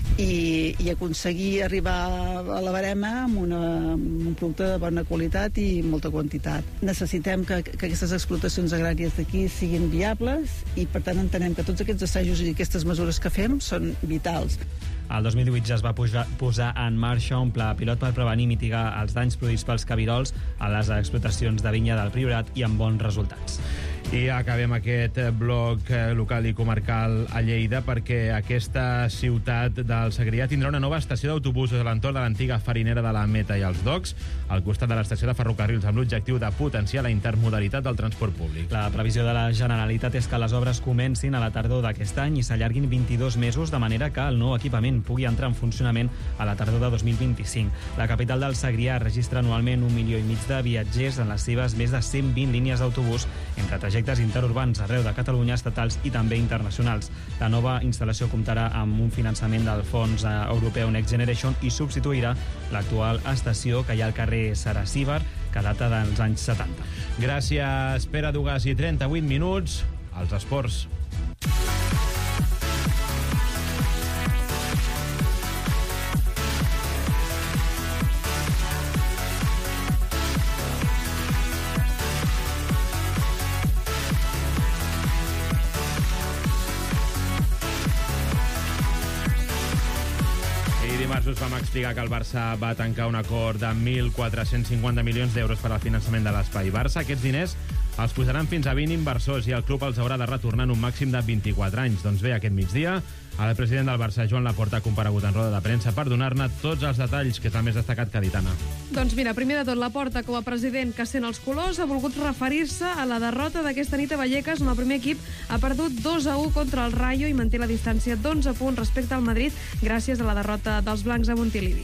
i aconseguir arribar a la barema amb un producte de bona qualitat i molta quantitat. Necessitem que aquestes explotacions agràries d'aquí siguin viables i, per tant, entenem que tots aquests assajos i aquestes mesures que fem són vitals. El 2018 ja es va posar en marxa un pla pilot per prevenir i mitigar els danys produïts pels cabirols a les explotacions de vinya del Priorat i amb bons resultats. I acabem aquest bloc local i comarcal a Lleida perquè aquesta ciutat del Segrià tindrà una nova estació d'autobusos a l'entorn de l'antiga farinera de la Meta i els Docks, al costat de l'estació de ferrocarrils, amb l'objectiu de potenciar la intermodalitat del transport públic. La previsió de la Generalitat és que les obres comencin a la tardor d'aquest any i s'allarguin 22 mesos, de manera que el nou equipament pugui entrar en funcionament a la tardor de 2025. La capital del Segrià registra anualment 1,5 milió de viatgers en les seves més de 120 línies d'autobús entre trajectes interurbans arreu de Catalunya, estatals i també internacionals. La nova instal·lació comptarà amb un finançament del Fons Europeu Next Generation i substituirà l'actual estació que hi ha al carrer Saracíbar, que data dels anys 70. Gràcies, Pere Dugas, i 38 minuts als esports. Us vam explicar que el Barça va tancar un acord de 1.450 milions d'euros per al finançament de l'Espai Barça. Aquests diners els posaran fins a 20 inversors i el club els haurà de retornar en un màxim de 24 anys. Doncs bé, aquest migdia, el president del Barça, Joan Laporta, ha comparegut en roda de premsa per donar-ne tots els detalls, que és el més destacat que ha dit, Anna. Doncs mira, primer de tot, Laporta, com a president que sent els colors, ha volgut referir-se a la derrota d'aquesta nit a Vallecas, on el primer equip ha perdut 2-1 contra el Rayo i manté la distància d'11 punts respecte al Madrid gràcies a la derrota dels blancs a Montilivi.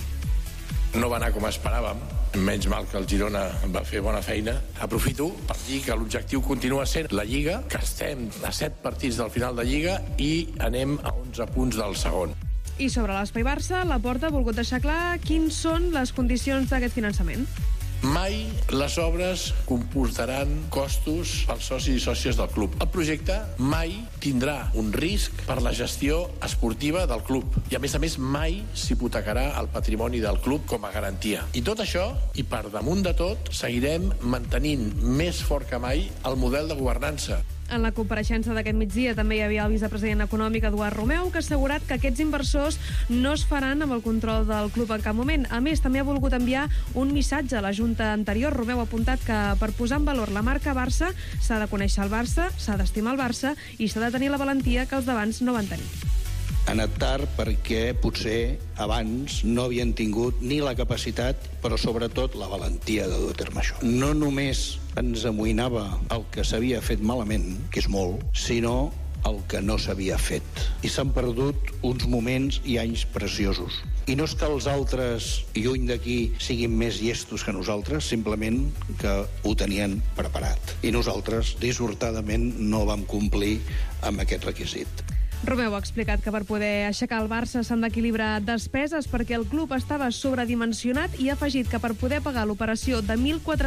No va anar com esperàvem, menys mal que el Girona va fer bona feina. Aprofito per dir que l'objectiu continua sent la Lliga, que estem a 7 partits del final de Lliga i anem a 11 punts del segon. I sobre l'Espai Barça, Laporta ha volgut deixar clar quins són les condicions d'aquest finançament. Mai les obres comportaran costos pels socis i sòcies del club. El projecte mai tindrà un risc per la gestió esportiva del club. I a més, mai s'hipotecarà el patrimoni del club com a garantia. I tot això, i per damunt de tot, seguirem mantenint més fort que mai el model de governança. En la compareixença d'aquest migdia també hi havia el vicepresident econòmic Eduard Romeu, que ha assegurat que aquests inversors no es faran amb el control del club en cap moment. A més, també ha volgut enviar un missatge a la Junta anterior. Romeu ha apuntat que per posar en valor la marca Barça s'ha de conèixer el Barça, s'ha d'estimar el Barça i s'ha de tenir la valentia que els d'abans no van tenir. Ha anat tard perquè potser abans no havien tingut ni la capacitat, però sobretot la valentia de dur a terme això. No només ens amoïnava el que s'havia fet malament, que és molt, sinó el que no s'havia fet. I s'han perdut uns moments i anys preciosos. I no és que els altres, lluny d'aquí, siguin més llestos que nosaltres, simplement que ho tenien preparat. I nosaltres, dissortadament, no vam complir amb aquest requisit. Romeu ha explicat que per poder aixecar el Barça s'han d'equilibrar despeses perquè el club estava sobredimensionat i ha afegit que per poder pagar l'operació de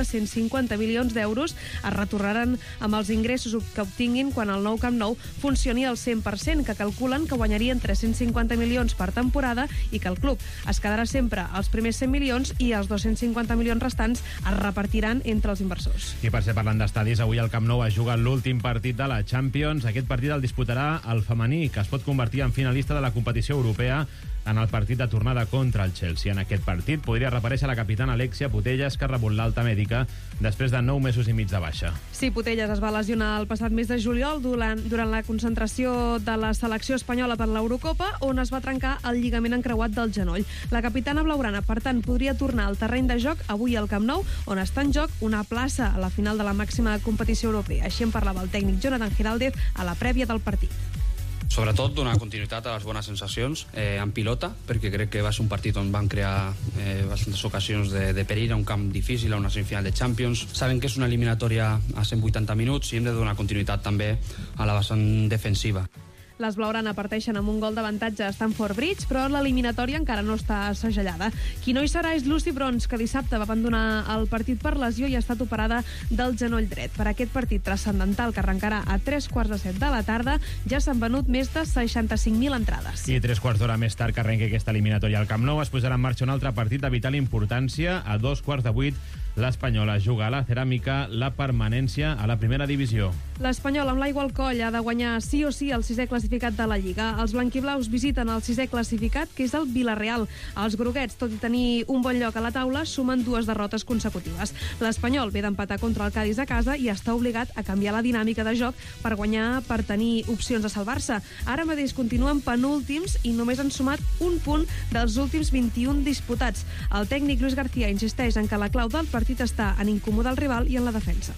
1.450 milions d'euros es retornaran amb els ingressos que obtinguin quan el nou Camp Nou funcioni al 100%, que calculen que guanyarien 350 milions per temporada i que el club es quedarà sempre als primers 100 milions i els 250 milions restants es repartiran entre els inversors. I per ser parlant d'estadis, avui al Camp Nou es juga l'últim partit de la Champions. Aquest partit el disputarà el femení, que es pot convertir en finalista de la competició europea en el partit de tornada contra el Chelsea. En aquest partit podria reaparèixer la capitana Alexia Putellas, que ha rebut l'alta mèdica després de 9 mesos i mig de baixa. Sí, Putellas es va lesionar el passat mes de juliol durant la concentració de la selecció espanyola per l'Eurocopa, on es va trencar el lligament encreuat del genoll. La capitana blaugrana, per tant, podria tornar al terreny de joc avui al Camp Nou, on està en joc una plaça a la final de la màxima competició europea. Així en parlava el tècnic Jonathan Giraldez a la prèvia del partit. Sobretot donar continuïtat a les bones sensacions en pilota, perquè crec que va ser un partit on van crear bastantes ocasions de perill, a un camp difícil, a una semifinal de Champions. Saben que és una eliminatòria a 180 minuts i hem de donar continuïtat també a la vessant defensiva. Les blaugrana parteixen amb un gol d'avantatge a Stamford Bridge, però l'eliminatòria encara no està segellada. Qui no hi serà és Lucy Bronze, que dissabte va abandonar el partit per lesió i ha estat operada del genoll dret. Per aquest partit transcendental, que arrencarà a 7:15 de la tarda, ja s'han venut més de 65.000 entrades. I 3 quarts d'hora més tard que arrenqui aquesta eliminatòria al Camp Nou, es posarà en marxa un altre partit de vital importància. A 7:15, l'Espanyola juga a la Ceràmica la permanència a la primera divisió. L'Espanyol, amb l'aigua al coll, ha de guanyar sí o sí el 6è classificat de la Lliga. Els blanquiblaus visiten el 6è classificat, que és el Villarreal. Els groguets, tot i tenir un bon lloc a la taula, sumen 2 derrotes consecutives. L'Espanyol ve d'empatar contra el Cádiz a casa i està obligat a canviar la dinàmica de joc per guanyar, per tenir opcions de salvar-se. Ara mateix continuen penúltims i només han sumat un punt dels últims 21 disputats. El tècnic Luis García insisteix en que la clau del partit està en incomodar el rival i en la defensa.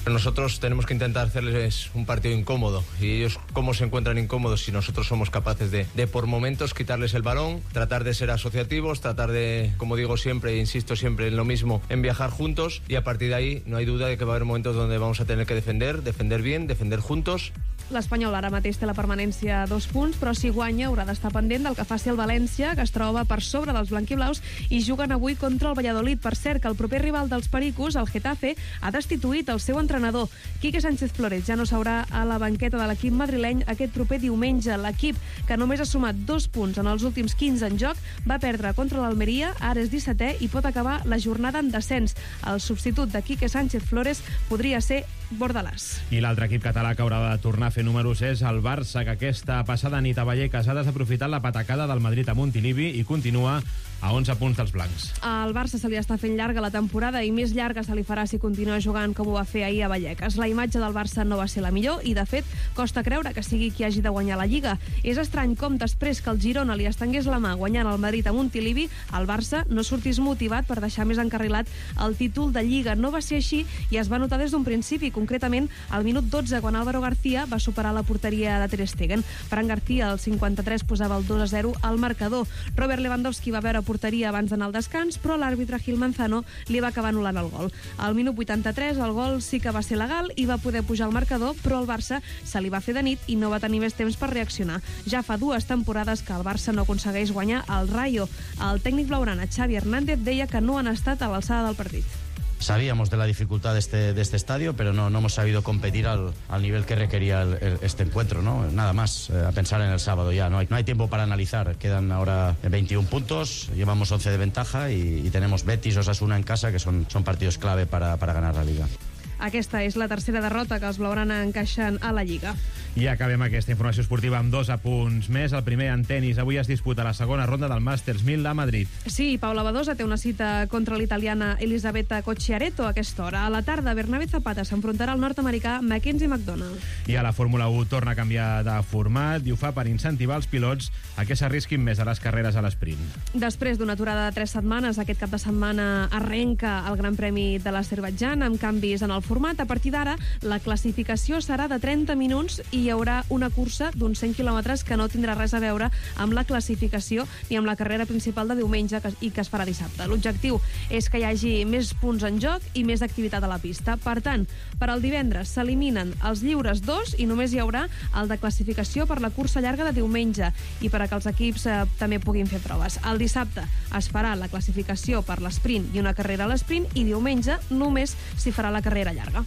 Nosotros tenemos que intentar hacerles un partido incómodo. Y ellos, ¿cómo se encuentran incómodos si nosotros somos capaces de por momentos quitarles el balón, tratar de ser asociativos, tratar de, como digo siempre e insisto siempre en lo mismo, en viajar juntos, y a partir de ahí no hay duda de que va a haber momentos donde vamos a tener que defender bien, defender juntos. L'Espanyol ara mateix té la permanència a 2 punts, però si guanya haurà d'estar pendent del que faci el València, que es troba per sobre dels blanquiblaus, i juguen avui contra el Valladolid. Per cert, que el proper rival dels Pericos, el Getafe, ha destituït el seu entrenador. Quique Sánchez Flores ja no seurà a la banqueta de l'equip madrileny aquest proper diumenge. L'equip, que només ha sumat 2 punts en els últims 15 en joc, va perdre contra l'Almeria, ara és 17è i pot acabar la jornada en descens. El substitut de Quique Sánchez Flores podria ser Bordalàs. I l'altre equip català que haurà de tornar a fer números és el Barça, que aquesta passada nit a Vallecas ha desaprofitat la patacada del Madrid a Montilivi i continua a 11 punts dels blancs. Al Barça se li està fent llarga la temporada i més llarga se li farà si continua jugant com ho va fer ahir a Vallecas. La imatge del Barça no va ser la millor i, de fet, costa creure que sigui qui hagi de guanyar la Lliga. És estrany com després que el Girona li estengués la mà guanyant el Madrid a Montilivi, el Barça no sortís motivat per deixar més encarrilat el títol de Lliga. No va ser així i es va notar des d'un principi, concretament al minut 12, quan Álvaro García va superar la porteria de Ter Stegen. Fran García, al 53, posava el 2-0 al marcador. Robert Lewandowski va veure porteria abans d'anar al descans, però l'àrbitre Gil Manzano li va acabar anul·lant el gol. Al minut 83 el gol sí que va ser legal i va poder pujar al marcador, però el Barça se li va fer de nit i no va tenir més temps per reaccionar. Ja fa 2 temporades que el Barça no aconsegueix guanyar el Rayo. El tècnic blaugrana Xavi Hernández deia que no han estat a l'alçada del partit. Sabíamos de la dificultad de este estadio, pero no hemos sabido competir al nivel que requería este encuentro, ¿no? Nada más, a pensar en el sábado ya. No hay tiempo para analizar. Quedan ahora 21 puntos, llevamos 11 de ventaja y tenemos Betis, Osasuna en casa, que son partidos clave para ganar la Liga. Aquesta és la tercera derrota que els blaugrana encaixen a la Lliga. I acabem aquesta informació esportiva amb 2 apunts més. El primer, en tenis. Avui es disputa la segona ronda del Masters 1000 a Madrid. Sí, Paula Badosa té una cita contra l'italiana Elisabetta Cocciaretto a aquesta hora. A la tarda, Bernabé Zapata s'enfrontarà al nord-americà Mackenzie McDonald. I a la Fórmula 1 torna a canviar de format i ho fa per incentivar els pilots a que s'arrisquin més a les carreres a l'esprint. Després d'una aturada de 3 setmanes, aquest cap de setmana arrenca el Gran Premi de l'Azerbaidjan amb canvis en el format. A partir d'ara, la classificació serà de 30 minuts i hi haurà una cursa d'uns 100 quilòmetres que no tindrà res a veure amb la classificació ni amb la carrera principal de diumenge i que es farà dissabte. L'objectiu és que hi hagi més punts en joc i més activitat a la pista. Per tant, per al divendres s'eliminen els lliures 2 i només hi haurà el de classificació per la cursa llarga de diumenge i per a que els equips també puguin fer proves. El dissabte es farà la classificació per l'esprint i una carrera a l'esprint i diumenge només s'hi farà la carrera llarga.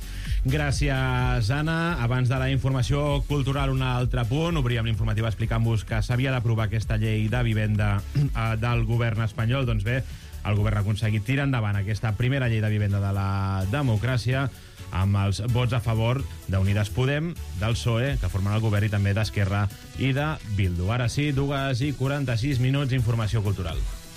Gràcies, Anna. Abans de la informació cultural, un altre punt. Obríem l'informativa explicant-vos que s'havia d'aprovar aquesta llei de vivenda del govern espanyol. Doncs bé, el govern ha aconseguit tirar endavant aquesta primera llei de vivenda de la democràcia amb els vots a favor d'Unides Podem, del PSOE, que formen el govern, i també d'Esquerra i de Bildu. Ara sí, 2:46 minuts, informació cultural.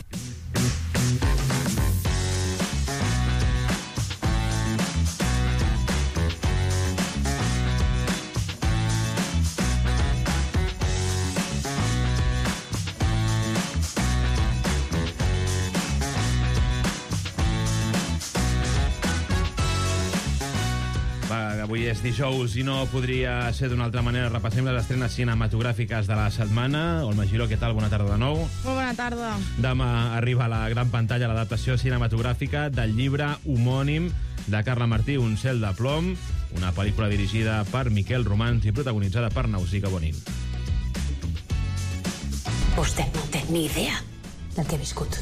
Avui és dijous i no podria ser d'una altra manera. Repassem les estrenes cinematogràfiques de la setmana. Olma Giró, què tal? Bona tarda de nou. Molt bona tarda. Demà arriba a la gran pantalla l'adaptació cinematogràfica del llibre homònim de Carla Martí, Un cel de plom, una pel·lícula dirigida per Miquel Romans i protagonitzada per Nausica Bonin. Vostè no té ni idea del que he viscut.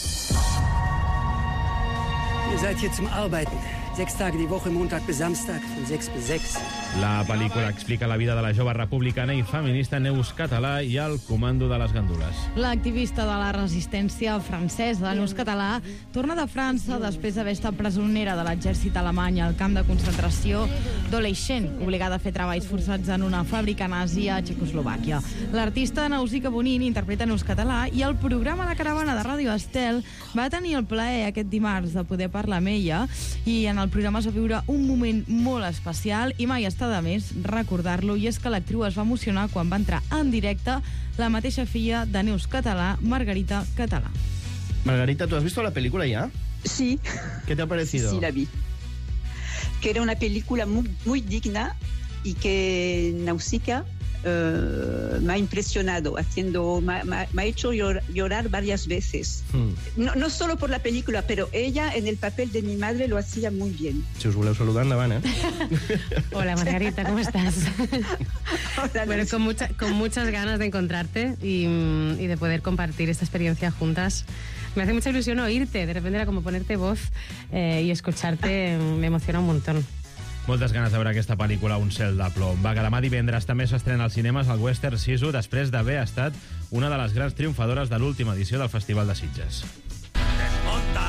Ihr seid hier zum Arbeiten. 6 Tage die Woche, Montag bis Samstag, von 6 bis 6. La pel·lícula explica la vida de la jove republicana i feminista Neus Català i el comando de les gandules. L'activista de la resistència francesa, Neus Català, torna de França després d'haver estat presonera de l'exèrcit alemany al camp de concentració d'Oleichen, obligada a fer treballs forçats en una fàbrica nazi a Txecoslovàquia. L'artista Nausica Bonin interpreta Neus Català i el programa La Caravana de Ràdio Estel va tenir el plaer aquest dimarts de poder parlar amb ella i en el programa es va viure un moment molt especial i mai està de més recordar-lo, i és que l'actriu es va emocionar quan va entrar en directe la mateixa filla de Neus Català, Margarita Català. Margarita, ¿tú has visto la película ya? Sí. ¿Qué te ha parecido? Sí, la vi. que era una película muy digna y que Nausicaa me ha impresionado, me ha hecho llorar varias veces. No solo por la película, pero ella en el papel de mi madre lo hacía muy bien. Si us voleu saludar, endavant, Hola, Margarita, ¿cómo estás? Hola, bueno, con muchas ganas de encontrarte y de poder compartir esta experiencia juntas. Me hace mucha ilusión oírte, de repente era como ponerte voz y escucharte, me emociona un montón. Moltes ganes de veure aquesta pel·lícula Un cel de plom. Va, que demà divendres també s'estrena als cinemes el Western Sisu després d'haver estat una de les grans triomfadores de l'última edició del Festival de Sitges. ¡Desmonta!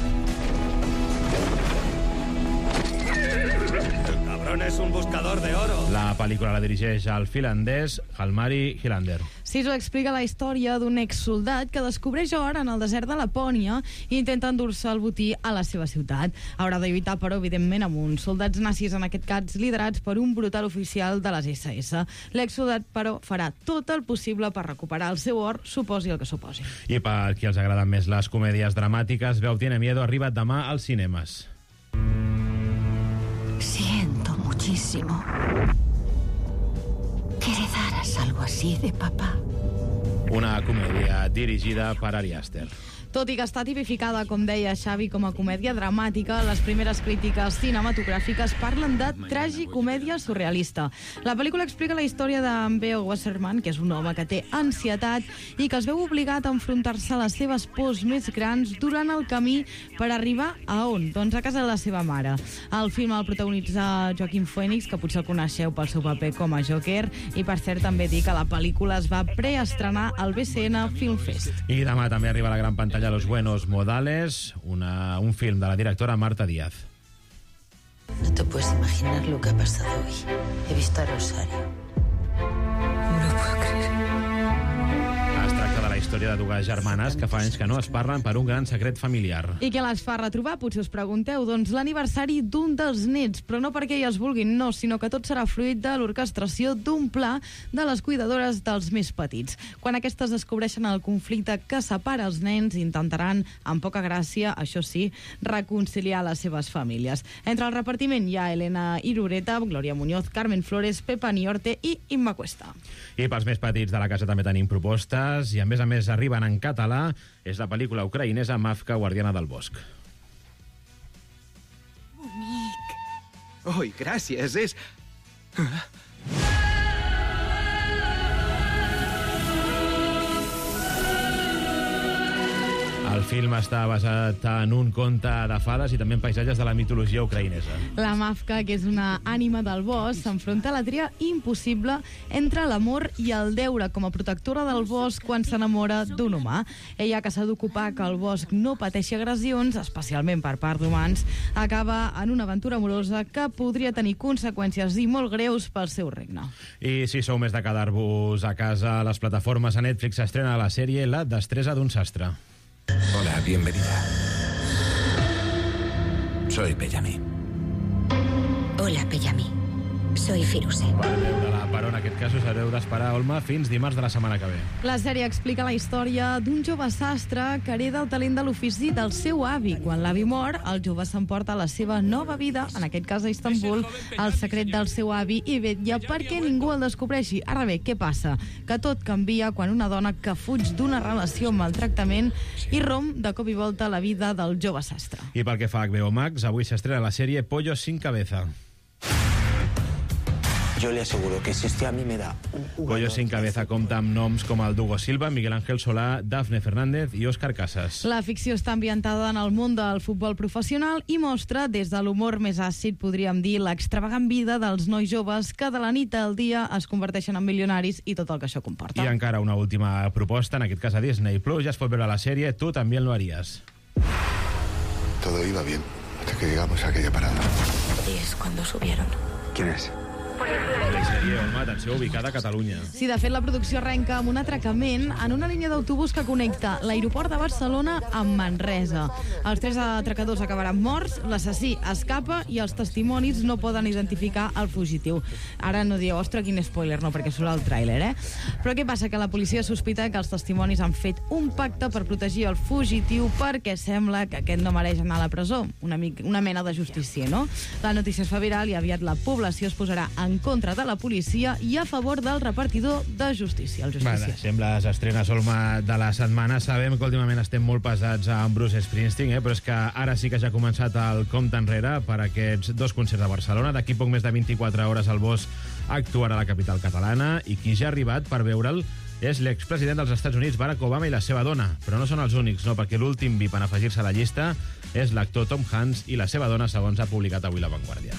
El cabrón es un buscador de oro. La pel·lícula la dirigeix el finlandès Jalmari Hilander. Sisu explica la història d'un exsoldat que descobreix or en el desert de Lapònia i intenta endur-se el botí a la seva ciutat. Haurà de lluitar, però, evidentment, amb uns soldats nazis, en aquest cas liderats per un brutal oficial de les SS. L'exsoldat, però, farà tot el possible per recuperar el seu or, suposi el que suposi. I per qui els agraden més les comèdies dramàtiques, Veu tiene miedo arriba demà als cinemes. Siento muchísimo que heredaras algo así de papá. Una comèdia dirigida per Ari Aster. Tot i que està tipificada, com deia Xavi, com a comèdia dramàtica, les primeres crítiques cinematogràfiques parlen de tragicomèdia surrealista. La pel·lícula explica la història d'en Beo Wasserman, que és un home que té ansietat i que es veu obligat a enfrontar-se a les seves pors més grans durant el camí per arribar a on? Doncs a casa de la seva mare. El film el protagonitza Joaquin Phoenix, que potser el coneixeu pel seu paper com a Joker, i per cert també dir que la pel·lícula es va preestrenar al BCN Film Fest. I demà també arriba a la gran pantalla Los buenos modales, un film de la directora Marta Díaz. No te puedes imaginar lo que ha pasado hoy. He visto a Rosario. No lo puedo creer. Es tracta de la història de dues germanes que fa anys que no es parlen per un gran secret familiar. I què les fa retrobar? Potser us pregunteu. Doncs l'aniversari d'un dels nets, però no perquè elles vulguin, no, sinó que tot serà fruit de l'orquestració d'un pla de les cuidadores dels més petits. Quan aquestes descobreixen el conflicte que separa els nens, intentaran, amb poca gràcia, això sí, reconciliar les seves famílies. Entre el repartiment hi ha Elena Irureta, Gloria Muñoz, Carmen Flores, Pepa Niorte i Imma Cuesta. I pels més petits de la casa també tenim propostes, i a més arriben en català. És la pel·lícula ucraïnesa Mafka, guardiana del bosc. Bonic. Oi, gràcies, és... El film està basat en un conte de fades i també en paisatges de la mitologia ucraïnesa. La Mafka, que és una ànima del bosc, s'enfronta a la tria impossible entre l'amor i el deure com a protectora del bosc quan s'enamora d'un humà. Ella, que s'ha d'ocupar que el bosc no pateixi agressions, especialment per part d'humans, acaba en una aventura amorosa que podria tenir conseqüències i molt greus pel seu regne. I si sou més de quedar-vos a casa, a les plataformes a Netflix s'estrena la sèrie La destresa d'un sastre. Hola, bienvenida. Soy Peyami. Hola, Peyami. Soy Firuse. Per veure-la, però en aquest cas us haureu d'esperar, Olma, fins dimarts de la setmana que ve. La sèrie explica la història d'un jove sastre que hereda el talent de l'ofici del seu avi. Quan l'avi mor, el jove s'emporta la seva nova vida, en aquest cas a Istanbul, el secret del seu avi, i vetlla perquè ningú el descobreixi. Ara bé, què passa? Que tot canvia quan una dona que fuig d'una relació amb maltractament irromp de cop i volta la vida del jove sastre. I pel que fa a HBO Max, avui s'estrena la sèrie Pollo sin cabeza. Yo le aseguro que si usted a mí me da un jugador... Pollo sin cabeza compta amb noms com el d'Hugo Silva, Miguel Ángel Solà, Dafne Fernández i Òscar Casas. La ficció està ambientada en el món del futbol professional i mostra, des de l'humor més àcid, podríem dir, l'extravagant vida dels nois joves que de la nit al dia es converteixen en milionaris i tot el que això comporta. I encara una última proposta, en aquest cas a Disney Plus, ja es pot veure la sèrie Tu también lo harías. Todo iba bien hasta que llegamos a aquella parada. Y es cuando subieron. ¿Quién es? Podéis sèrie, home, atenció, ubicada a Catalunya. Sí, de fet, la producció arrenca amb un atracament en una línia d'autobús que connecta l'aeroport de Barcelona amb Manresa. Els 3 atracadors acabaran morts, l'assassí escapa i els testimonis no poden identificar el fugitiu. Ara no dieu, ostres, quin spoiler, no, perquè surt el tràiler, Però què passa? Que la policia sospita que els testimonis han fet un pacte per protegir el fugitiu perquè sembla que aquest no mereix anar a la presó. Una mena de justícia, no? La notícia es fa viral i aviat la població es posarà en contra de la policia i a favor del repartidor de justícia, el justicier. Deixem les estrenes, Olma, de la setmana. Sabem que últimament estem molt pesats amb Bruce Springsteen, però és que ara sí que ja ha començat el compte enrere per aquests 2 concerts de Barcelona. D'aquí poc més de 24 hores el Bosch actuarà a la capital catalana i qui ja ha arribat per veure'l és l'expresident dels Estats Units, Barack Obama, i la seva dona. Però no són els únics, no, perquè l'últim VIP en afegir-se a la llista és l'actor Tom Hanks i la seva dona, segons ha publicat avui La Vanguardia.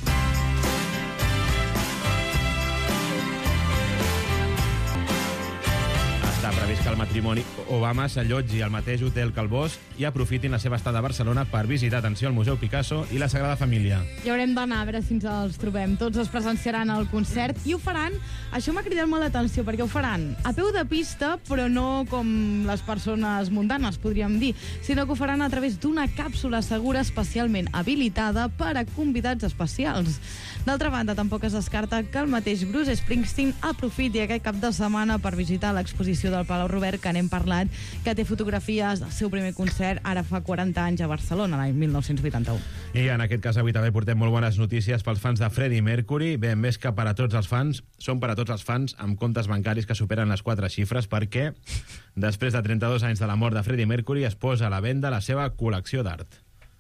Està previst que el matrimoni Obama s'allotgi al mateix hotel que el Bosch i aprofitin la seva estada a Barcelona per visitar, atenció, el Museu Picasso i la Sagrada Família. I haurem d'anar a veure si ens els trobem. Tots es presenciaran al concert i ho faran, això m'ha cridat molt l'atenció, perquè ho faran a peu de pista, però no com les persones mundanes, podríem dir, sinó que ho faran a través d'una càpsula segura especialment habilitada per a convidats especials. D'altra banda, tampoc es descarta que el mateix Bruce Springsteen aprofiti aquest cap de setmana per visitar l'exposició del Palau Robert, que n'hem parlat, que té fotografies del seu primer concert ara fa 40 anys a Barcelona, l'any 1981. I en aquest cas avui també portem molt bones notícies pels fans de Freddie Mercury. Bé, més que per a tots els fans, són per a tots els fans amb comptes bancaris que superen les 4 xifres, perquè després de 32 anys de la mort de Freddie Mercury es posa a la venda la seva col·lecció d'art.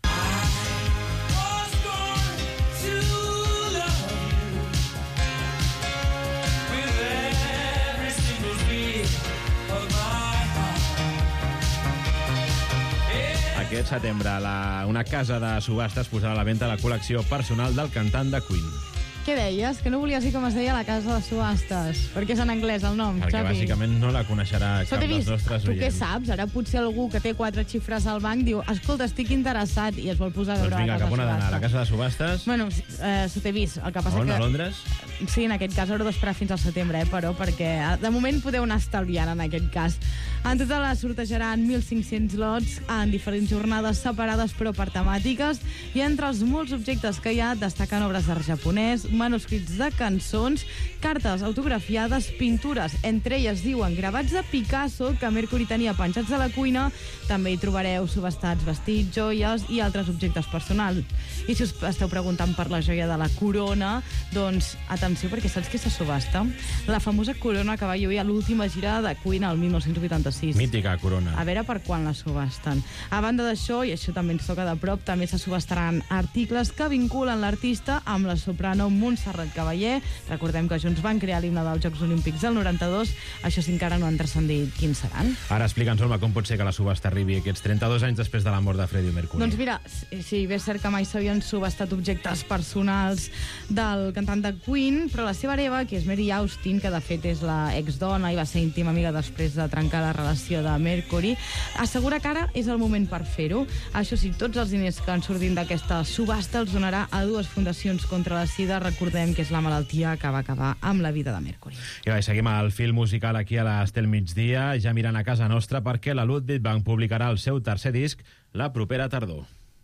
Aquest setembre, una casa de subhastes posarà a la venda la col·lecció personal del cantant de Queen. Què deies? Que no volies dir com es deia la casa de subhastes? Perquè és en anglès el nom, perquè Xavi. Bàsicament no la coneixerà cap dels nostres tu oients. què saps? Ara potser algú que té 4 xifres al banc diu, escolta, estic interessat, i es vol posar a veure doncs vinga, la casa de subhastes. a la casa de subhastes. Bueno, se t'he vist. El que passa On, que... a Londres? Sí, en aquest cas haureu d'esperar fins al setembre, però perquè de moment podeu anar estalviant en aquest cas. En total es sortejaran 1.500 lots en diferents jornades separades però per temàtiques, i entre els molts objectes que hi ha destaquen obres d'art japonès, manuscrits de cançons, cartes autografiades, pintures, entre elles diuen gravats de Picasso que Mercury tenia penjats a la cuina. També hi trobareu subhastats vestits, joies i altres objectes personals. I si us esteu preguntant per la joia de la corona, doncs atenció, perquè saps què se subhasta? La famosa corona que va lluir a l'última gira de Queen al 1986. Mítica corona. A veure per quan la subhasten. A banda d'això, i això també ens toca de prop, també se subhastaran articles que vinculen l'artista amb la soprano Montserrat Caballé. Recordem que junts van crear l'himne dels Jocs Olímpics del 92. Això sí, encara no han transcendit quins seran. Ara explica'ns, Olma, com pot ser que la subhasta arribi aquests 32 anys després de la mort de Freddie Mercury. Doncs mira, sí, bé, és cert que mai s'havien subhastat objectes personals del cantant de Queen, però la seva hereva, que és Mary Austin, que de fet és la exdona i va ser íntima amiga després de trencar la relació de Mercury, assegura que ara és el moment per fer-ho. Això sí, tots els diners que en surtin d'aquesta subhasta els donarà a 2 fundacions contra la sida. Recordem que és la malaltia que va acabar amb la vida de Mercury. I va, seguim el fil musical aquí a l'Estel Migdia, ja mirant a casa nostra, perquè la Ludwig Bank publicarà el seu tercer disc la propera tardor.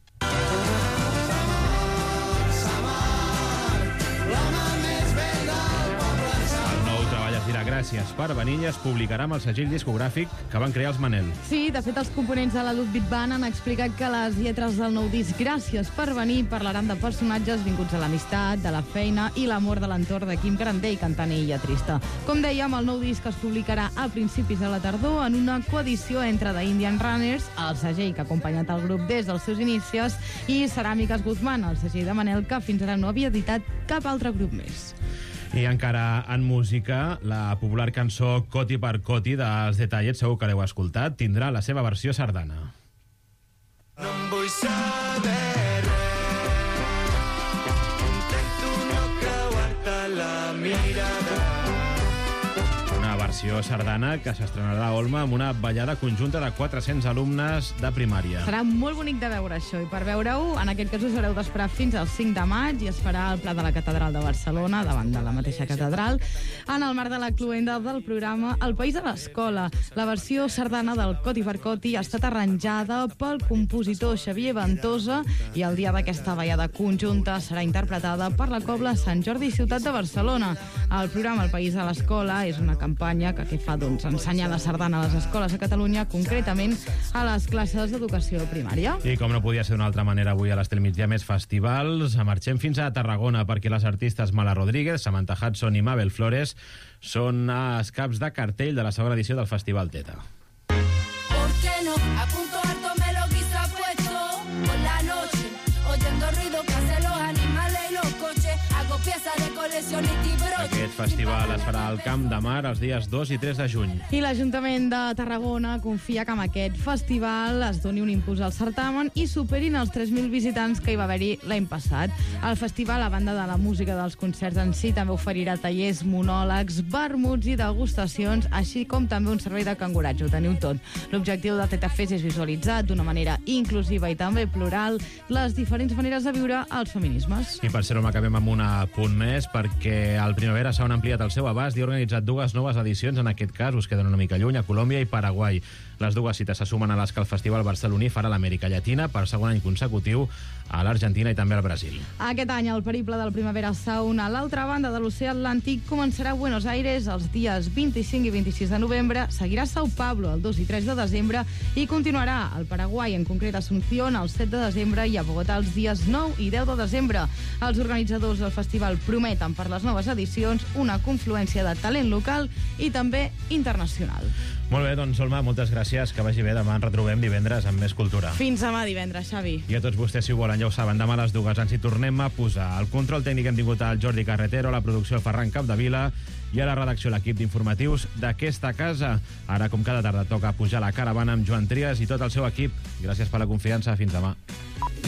Gràcies per venir, es publicarà amb el segell discogràfic que van crear els Manel. Sí, de fet, els components de la Ludwig Band han explicat que les lletres del nou disc Gràcies per venir parlaran de personatges vinguts a l'amistat, de la feina i l'amor de l'entorn de Quim Grandell, cantant i lletrista. Com dèiem, el nou disc es publicarà a principis de la tardor en una coedició entre The Indian Runners, el segell que ha acompanyat el grup des dels seus inicis, i Ceràmiques Guzmán, el segell de Manel, que fins ara no havia editat cap altre grup més. I encara en música, la popular cançó Coti per Coti dels Detallet, segur que l'heu escoltat, tindrà la seva versió sardana. No em vull saber res, intento no creuar-te la mirada. Una versió sardana que s'estrenarà a Olma amb una ballada conjunta de 400 alumnes de primària. Serà molt bonic de veure això, i per veure-ho, en aquest cas us haureu d'esperar fins al 5 de maig i es farà al Pla de la Catedral de Barcelona, davant de la mateixa catedral, en el marc de la cloenda del programa El País a l'Escola. La versió sardana del Coti per Coti ha estat arranjada pel compositor Xavier Ventosa i el dia d'aquesta ballada conjunta serà interpretada per la Cobla Sant Jordi Ciutat de Barcelona. El programa El País a l'Escola és una campanya que fa ensenyar la sardana a les escoles a Catalunya, concretament a les classes d'educació primària. I com no podia ser d'una altra manera, avui a l'Estel Migdia més festivals. Marxem fins a Tarragona perquè les artistes Mala Rodríguez, Samantha Hudson i Mabel Flores són els caps de cartell de la segona edició del Festival Teta. ¿Por qué no? A punto alto me lo quizá puesto por la noche, oyendo ruido que hacen los animales y los coches, hago piezas de coleccionista y broche. Aquest festival es farà al Camp de Mar els dies 2 i 3 de juny. I l'Ajuntament de Tarragona confia que amb aquest festival es doni un impuls al certamen i superin els 3.000 visitants que hi va haver-hi l'any passat. El festival, a banda de la música dels concerts en si, també oferirà tallers, monòlegs, vermuts i degustacions, així com també un servei de canguratge. Ho teniu tot. L'objectiu de Teta Fest és visualitzar d'una manera inclusiva i també plural les diferents maneres de viure els feminismes. I per ser-ho, acabem amb un punt més, perquè al Primavera s'han ampliat el seu abast i ha organitzat dues noves edicions, en aquest cas us queden una mica lluny, a Colòmbia i Paraguai. Les dues cites se sumen a les que el Festival barceloní farà a l'Amèrica Llatina per segon any consecutiu, a l'Argentina i també al Brasil. Aquest any el periple del Primavera Sound a l'altra banda de l'oceà Atlàntic començarà a Buenos Aires els dies 25 i 26 de novembre, seguirà a Sao Paulo el 2 i 3 de desembre i continuarà al Paraguai, en concret a Asunción, el 7 de desembre i a Bogotà els dies 9 i 10 de desembre. Els organitzadors del festival prometen per les noves edicions una confluència de talent local i també internacional. Molt bé, doncs, Olma, moltes gràcies, que vagi bé. Demà ens retrobem divendres amb més cultura. Fins demà divendres, Xavi. I a tots vostès, si ho volen, ja ho saben, demà a les 2 ens hi tornem a posar. El control tècnic hem tingut el Jordi Carretero, la producció el Ferran Capdevila i a la redacció l'equip d'informatius d'aquesta casa. Ara, com cada tarda, toca pujar la caravana amb Joan Trias i tot el seu equip. Gràcies per la confiança. Fins demà.